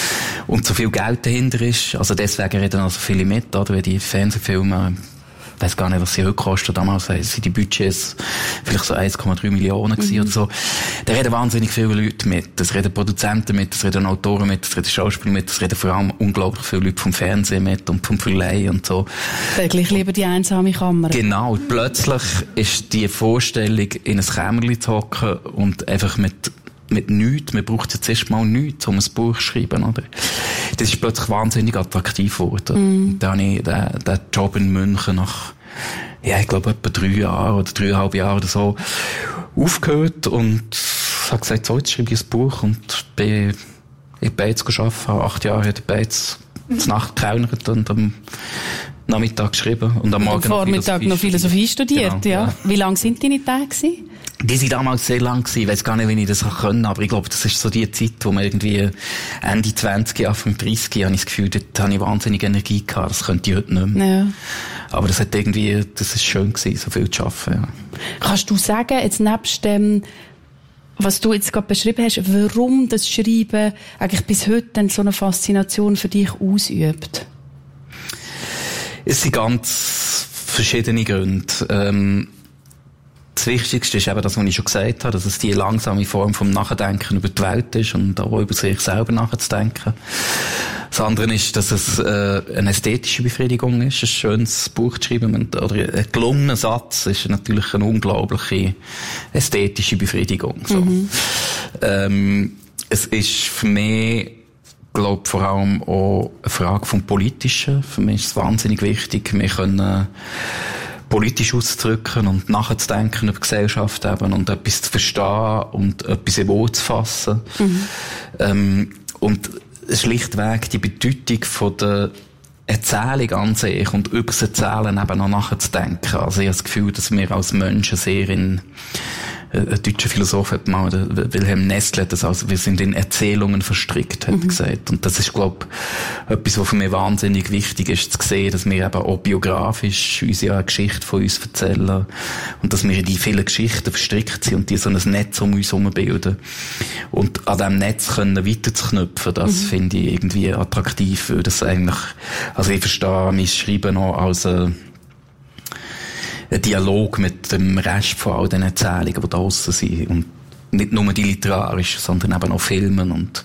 und so viel Geld dahinter ist. Also deswegen reden also viele mit, oder? Weil die Fernsehfilme, ich weiss gar nicht, was sie heute kosten. Damals sind die Budgets vielleicht so 1,3 Millionen gewesen oder so. Da reden wahnsinnig viele Leute mit. Es reden Produzenten mit, es reden Autoren mit, es reden Schauspieler mit, es reden vor allem unglaublich viele Leute vom Fernsehen mit und vom Verleih und so. Wirklich lieber die einsame Kammer. Genau. Und plötzlich ist die Vorstellung, in ein Kämmerchen zu hocken und einfach mit nichts, man braucht jetzt erst mal nichts, um ein Buch zu schreiben, oder? das ist plötzlich wahnsinnig attraktiv geworden. Da habe ich den Job in München nach, ich glaube, etwa 3 Jahren oder 3,5 Jahre oder so aufgehört und habe gesagt, so, jetzt schreibe ich ein Buch und bin in Beiz gearbeitet, habe 8 Jahre in Beiz zur Nacht gekellnert und am Nachmittag geschrieben und am Morgen noch Philosophie studiert, genau, ja. Wie lang sind deine Tage gewesen? Die sind damals sehr lang gewesen. Ich weiss gar nicht, wie ich das können, aber ich glaube, das ist so die Zeit, wo man irgendwie Ende 20, Anfang 30, habe ich das Gefühl, dort habe ich wahnsinnig Energie gehabt. Das könnte ich heute nicht mehr. Ja. Aber das ist schön gewesen, so viel zu arbeiten, ja. Kannst du sagen, jetzt nebst dem, was du jetzt gerade beschrieben hast, warum das Schreiben eigentlich bis heute dann so eine Faszination für dich ausübt? Es sind ganz verschiedene Gründe. Das Wichtigste ist eben das, was ich schon gesagt habe, dass es die langsame Form vom Nachdenken über die Welt ist und auch über sich selber nachzudenken. Das andere ist, dass es eine ästhetische Befriedigung ist, ein schönes Buch zu schreiben oder ein gelungener Satz ist natürlich eine unglaubliche ästhetische Befriedigung. So. Es ist für mich, glaube vor allem auch eine Frage vom Politischen. Für mich ist es wahnsinnig wichtig, wir können politisch auszudrücken und nachzudenken über die Gesellschaft eben und etwas zu verstehen und etwas in Worte zu fassen. Und schlichtweg die Bedeutung von der Erzählung an sich und über das Erzählen eben noch nachzudenken. Also ich habe das Gefühl, dass wir als Menschen sehr ein deutscher Philosoph hat mal, Wilhelm Nestle, das also, wir sind in Erzählungen verstrickt, hat er gesagt. Und das ist, glaube ich, etwas, was für mich wahnsinnig wichtig ist, zu sehen, dass wir eben auch biografisch unsere Geschichte von uns erzählen und dass wir in die vielen Geschichten verstrickt sind und die so ein Netz um uns herum bilden. Und an diesem Netz können weiterzuknüpfen, das finde ich irgendwie attraktiv, weil das eigentlich, also ich verstehe mein Schreiben auch als ein Dialog mit dem Rest von all den Erzählungen, die draussen sind. Und nicht nur die literarischen, sondern eben auch Filmen und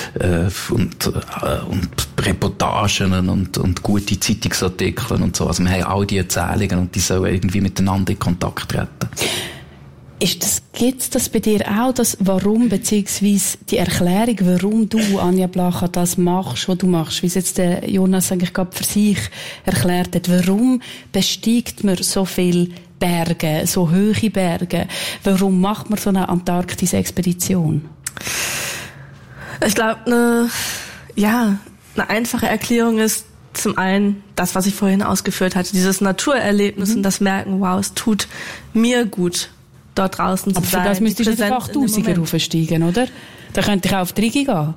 Reportagen und gute Zeitungsartikel und so. Also wir haben all die Erzählungen und die sollen irgendwie miteinander in Kontakt treten. Gibt's das bei dir auch, das Warum, beziehungsweise die Erklärung, warum du, Anja Blacha, das machst, was du machst, wie es jetzt der Jonas eigentlich gerade für sich erklärt hat? Warum besteigt man so viel Berge, so hohe Berge? Warum macht man so eine Antarktis-Expedition? Ich glaube, eine einfache Erklärung ist zum einen das, was ich vorhin ausgeführt hatte, dieses Naturerlebnis und das Merken, wow, es tut mir gut, dort draußen zu sein. Aber für das müsstest du auf 8000er raufsteigen, oder? Da könnte ich auch auf die Rigi gehen.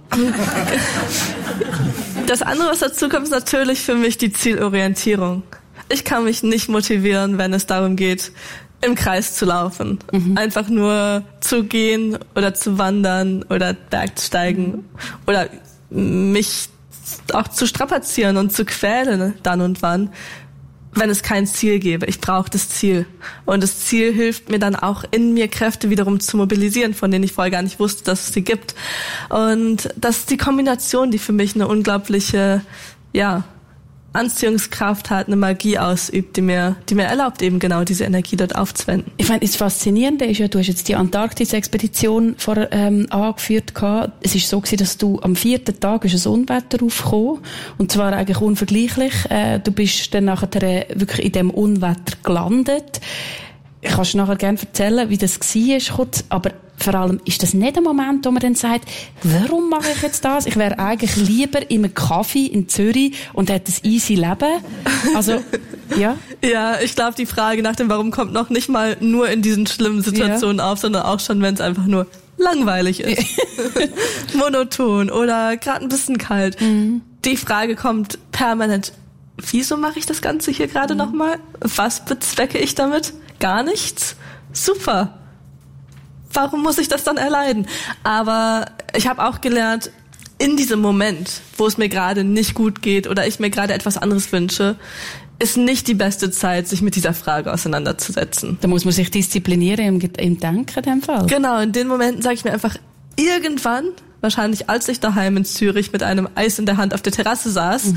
Das andere, was dazu kommt, ist natürlich für mich die Zielorientierung. Ich kann mich nicht motivieren, wenn es darum geht, im Kreis zu laufen. Einfach nur zu gehen oder zu wandern oder Bergsteigen oder mich auch zu strapazieren und zu quälen dann und wann, wenn es kein Ziel gäbe. Ich brauche das Ziel. Und das Ziel hilft mir dann auch, in mir Kräfte wiederum zu mobilisieren, von denen ich vorher gar nicht wusste, dass es sie gibt. Und das ist die Kombination, die für mich eine unglaubliche, Anziehungskraft hat, eine Magie ausübt, die mir erlaubt, eben genau diese Energie dort aufzuwenden. Ich meine, das Faszinierende ist ja, du hast jetzt die Antarktis-Expedition angeführt gehabt. Es ist so gewesen, dass du am 4. Tag ist ein Unwetter aufgekommen. Und zwar eigentlich unvergleichlich. Du bist dann nachher wirklich in dem Unwetter gelandet. Kannst du nachher gerne erzählen, wie das war, kurz, aber vor allem, ist das nicht ein Moment, wo man dann sagt, warum mache ich jetzt das? Ich wäre eigentlich lieber in einem Kaffee in Zürich und hätte ein easy Leben. Also, ja. Ja, ich glaube, die Frage nach dem Warum kommt noch nicht mal nur in diesen schlimmen Situationen auf, sondern auch schon, wenn es einfach nur langweilig ist. Monoton oder gerade ein bisschen kalt. Die Frage kommt permanent, wieso mache ich das Ganze hier gerade nochmal? Was bezwecke ich damit? Gar nichts? Super. Warum muss ich das dann erleiden? Aber ich habe auch gelernt, in diesem Moment, wo es mir gerade nicht gut geht oder ich mir gerade etwas anderes wünsche, ist nicht die beste Zeit, sich mit dieser Frage auseinanderzusetzen. Da muss man sich disziplinieren im Denken in dem Fall. Genau, in den Momenten sage ich mir einfach, irgendwann, wahrscheinlich als ich daheim in Zürich mit einem Eis in der Hand auf der Terrasse saß,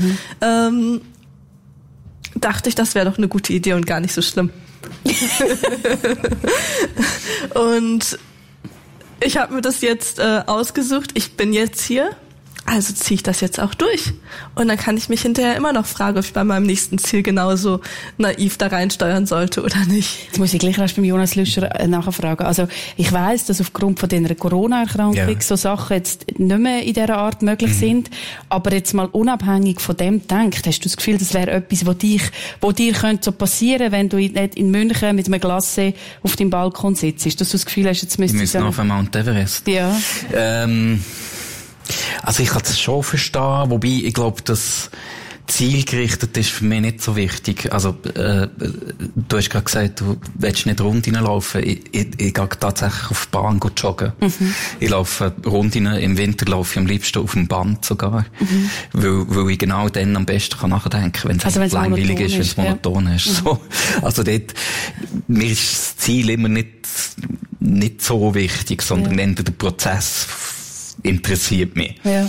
dachte ich, das wäre doch eine gute Idee und gar nicht so schlimm. Und ich habe mir das jetzt ausgesucht. Ich bin jetzt hier, also ziehe ich das jetzt auch durch. Und dann kann ich mich hinterher immer noch fragen, ob ich bei meinem nächsten Ziel genauso naiv da reinsteuern sollte oder nicht. Jetzt muss ich gleich erst beim Jonas Lüscher nachfragen. Also ich weiss, dass aufgrund von dieser Corona-Erkrankung so Sachen jetzt nicht mehr in dieser Art möglich sind. Aber jetzt mal unabhängig von dem denkt, hast du das Gefühl, das wäre etwas, wo dir könnte so passieren, wenn du nicht in München mit einem Glacé auf deinem Balkon sitzt? Dass du das Gefühl hast, jetzt müsstest du... Wir müssen auf Mount Everest. Ja. Also ich kann das schon verstehen, wobei ich glaube, dass zielgerichtet ist für mich nicht so wichtig. Also du hast gerade gesagt, du willst nicht Runden laufen. Ich gehe tatsächlich auf die Bahn joggen. Ich laufe Runden, im Winter laufe ich am liebsten auf dem Band sogar, weil ich genau dann am besten kann nachdenken, wenn es langweilig ist, wenn es monoton ist. So. Also dort, mir ist das Ziel immer nicht so wichtig, sondern eher der Prozess interessiert mich. Ja.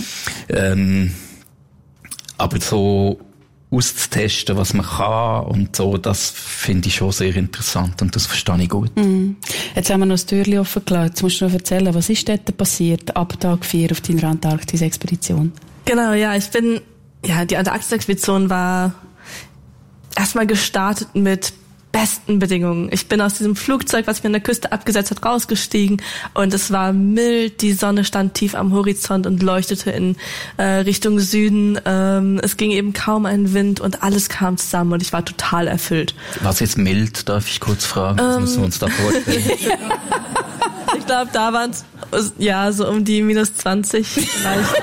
Aber so auszutesten, was man kann und so, das finde ich schon sehr interessant und das verstehe ich gut. Jetzt haben wir noch das Türchen offen gelassen. Jetzt musst du noch erzählen, was ist dort passiert ab Tag 4 auf deiner Antarktis-Expedition? Genau, die Antarktis-Expedition war erstmal gestartet mit besten Bedingungen. Ich bin aus diesem Flugzeug, was mir an der Küste abgesetzt hat, rausgestiegen und es war mild, die Sonne stand tief am Horizont und leuchtete in Richtung Süden. Es ging eben kaum ein Wind und alles kam zusammen und ich war total erfüllt. Was ist mild, darf ich kurz fragen? Was müssen wir uns da vorstellen? Ich glaube, da waren es so um die minus 20 vielleicht.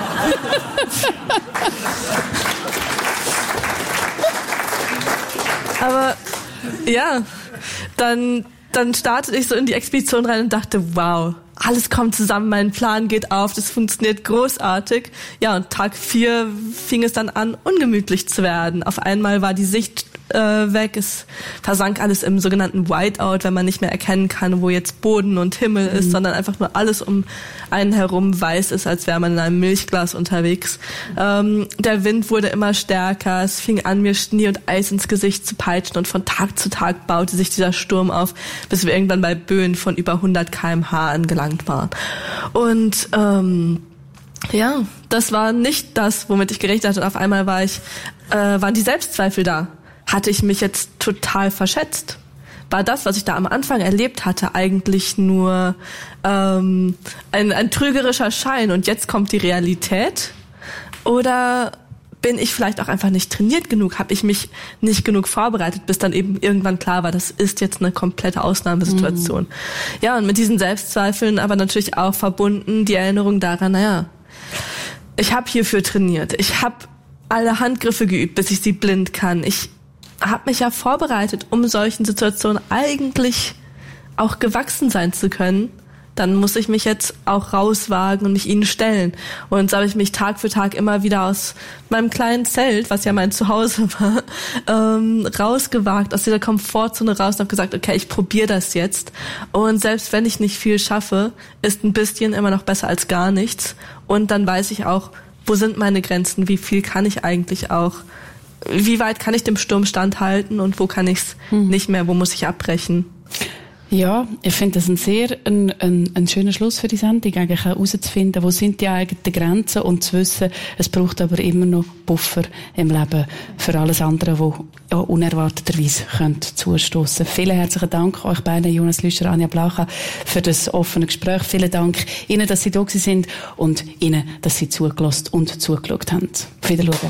Aber ja, dann startete ich so in die Expedition rein und dachte, wow, alles kommt zusammen, mein Plan geht auf, das funktioniert großartig. Ja, und Tag 4 fing es dann an, ungemütlich zu werden. Auf einmal war die Sicht weg, es versank alles im sogenannten Whiteout, wenn man nicht mehr erkennen kann, wo jetzt Boden und Himmel ist, sondern einfach nur alles um einen herum weiß ist, als wäre man in einem Milchglas unterwegs. Der Wind wurde immer stärker, es fing an, mir Schnee und Eis ins Gesicht zu peitschen und von Tag zu Tag baute sich dieser Sturm auf, bis wir irgendwann bei Böen von über 100 km/h angelangt waren. Und das war nicht das, womit ich gerechnet hatte. Und auf einmal waren die Selbstzweifel da. Hatte ich mich jetzt total verschätzt? War das, was ich da am Anfang erlebt hatte, eigentlich nur ein trügerischer Schein und jetzt kommt die Realität? Oder bin ich vielleicht auch einfach nicht trainiert genug? Habe ich mich nicht genug vorbereitet, bis dann eben irgendwann klar war, das ist jetzt eine komplette Ausnahmesituation. Ja, und mit diesen Selbstzweifeln aber natürlich auch verbunden die Erinnerung daran, ich habe hierfür trainiert. Ich habe alle Handgriffe geübt, bis ich sie blind kann. Ich habe mich ja vorbereitet, um solchen Situationen eigentlich auch gewachsen sein zu können. Dann muss ich mich jetzt auch rauswagen und mich ihnen stellen. Und so habe ich mich Tag für Tag immer wieder aus meinem kleinen Zelt, was ja mein Zuhause war, rausgewagt, aus dieser Komfortzone raus und habe gesagt, okay, ich probiere das jetzt. Und selbst wenn ich nicht viel schaffe, ist ein bisschen immer noch besser als gar nichts. Und dann weiß ich auch, wo sind meine Grenzen, wie viel kann ich eigentlich auch, wie weit kann ich dem Sturm standhalten und wo kann ich es nicht mehr, wo muss ich abbrechen? Ja, ich finde das ein schöner Schluss für die Sendung, eigentlich herauszufinden, wo sind die eigenen Grenzen und zu wissen, es braucht aber immer noch Buffer im Leben für alles andere, was ja unerwarteterweise zustoßen könnte. Vielen herzlichen Dank euch beiden, Jonas Lüscher, Anja Blaucha, für das offene Gespräch. Vielen Dank Ihnen, dass Sie da sind und Ihnen, dass Sie zugelassen und zugeschaut haben. Auf Wiedersehen.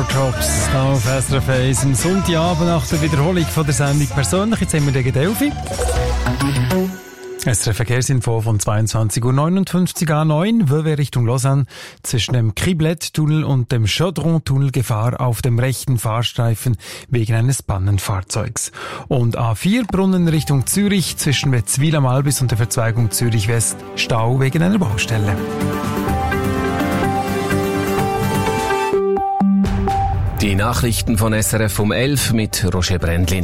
Four Tops auf SRF 1 am Sonntagabend nach der Wiederholung von der Sendung persönlich. Jetzt haben wir den Delphi. SRF Verkehrsinfo von 22:59 A9, Vevey Richtung Lausanne, zwischen dem Quiblet-Tunnel und dem Chaudron-Tunnel Gefahr auf dem rechten Fahrstreifen wegen eines Pannenfahrzeugs. Und A4 Brunnen Richtung Zürich, zwischen Wetzwil am Albis und der Verzweigung Zürich West, Stau wegen einer Baustelle. Die Nachrichten von SRF um 11 mit Roger Brändlin.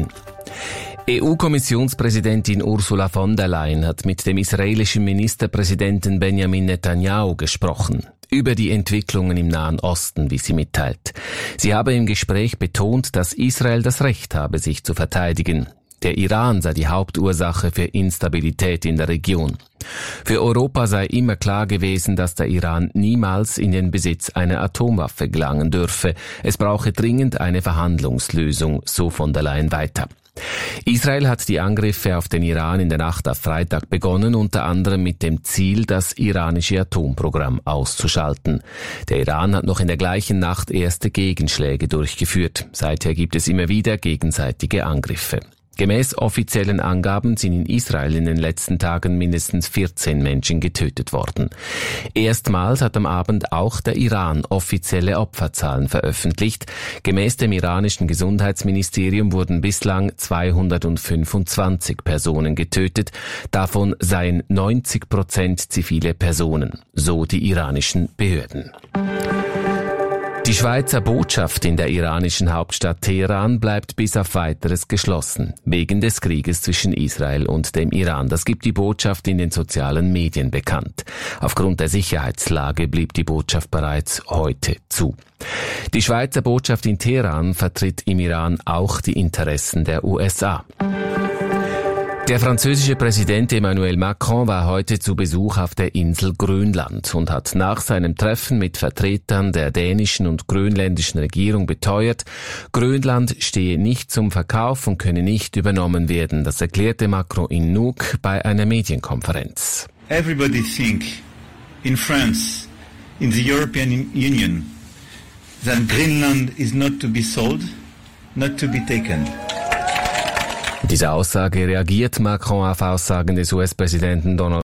EU-Kommissionspräsidentin Ursula von der Leyen hat mit dem israelischen Ministerpräsidenten Benjamin Netanyahu gesprochen. Über die Entwicklungen im Nahen Osten, wie sie mitteilt. Sie habe im Gespräch betont, dass Israel das Recht habe, sich zu verteidigen. Der Iran sei die Hauptursache für Instabilität in der Region. Für Europa sei immer klar gewesen, dass der Iran niemals in den Besitz einer Atomwaffe gelangen dürfe. Es brauche dringend eine Verhandlungslösung, so von der Leyen weiter. Israel hat die Angriffe auf den Iran in der Nacht auf Freitag begonnen, unter anderem mit dem Ziel, das iranische Atomprogramm auszuschalten. Der Iran hat noch in der gleichen Nacht erste Gegenschläge durchgeführt. Seither gibt es immer wieder gegenseitige Angriffe. Gemäß offiziellen Angaben sind in Israel in den letzten Tagen mindestens 14 Menschen getötet worden. Erstmals hat am Abend auch der Iran offizielle Opferzahlen veröffentlicht. Gemäß dem iranischen Gesundheitsministerium wurden bislang 225 Personen getötet. Davon seien 90% zivile Personen, so die iranischen Behörden. Die Schweizer Botschaft in der iranischen Hauptstadt Teheran bleibt bis auf Weiteres geschlossen, wegen des Krieges zwischen Israel und dem Iran. Das gibt die Botschaft in den sozialen Medien bekannt. Aufgrund der Sicherheitslage blieb die Botschaft bereits heute zu. Die Schweizer Botschaft in Teheran vertritt im Iran auch die Interessen der USA. Der französische Präsident Emmanuel Macron war heute zu Besuch auf der Insel Grönland und hat nach seinem Treffen mit Vertretern der dänischen und grönländischen Regierung beteuert, Grönland stehe nicht zum Verkauf und könne nicht übernommen werden. Das erklärte Macron in Nuuk bei einer Medienkonferenz. Everybody think in France, in the European Union, that Greenland is not to be sold, not to be taken. Diese Aussage reagiert Macron auf Aussagen des US-Präsidenten Donald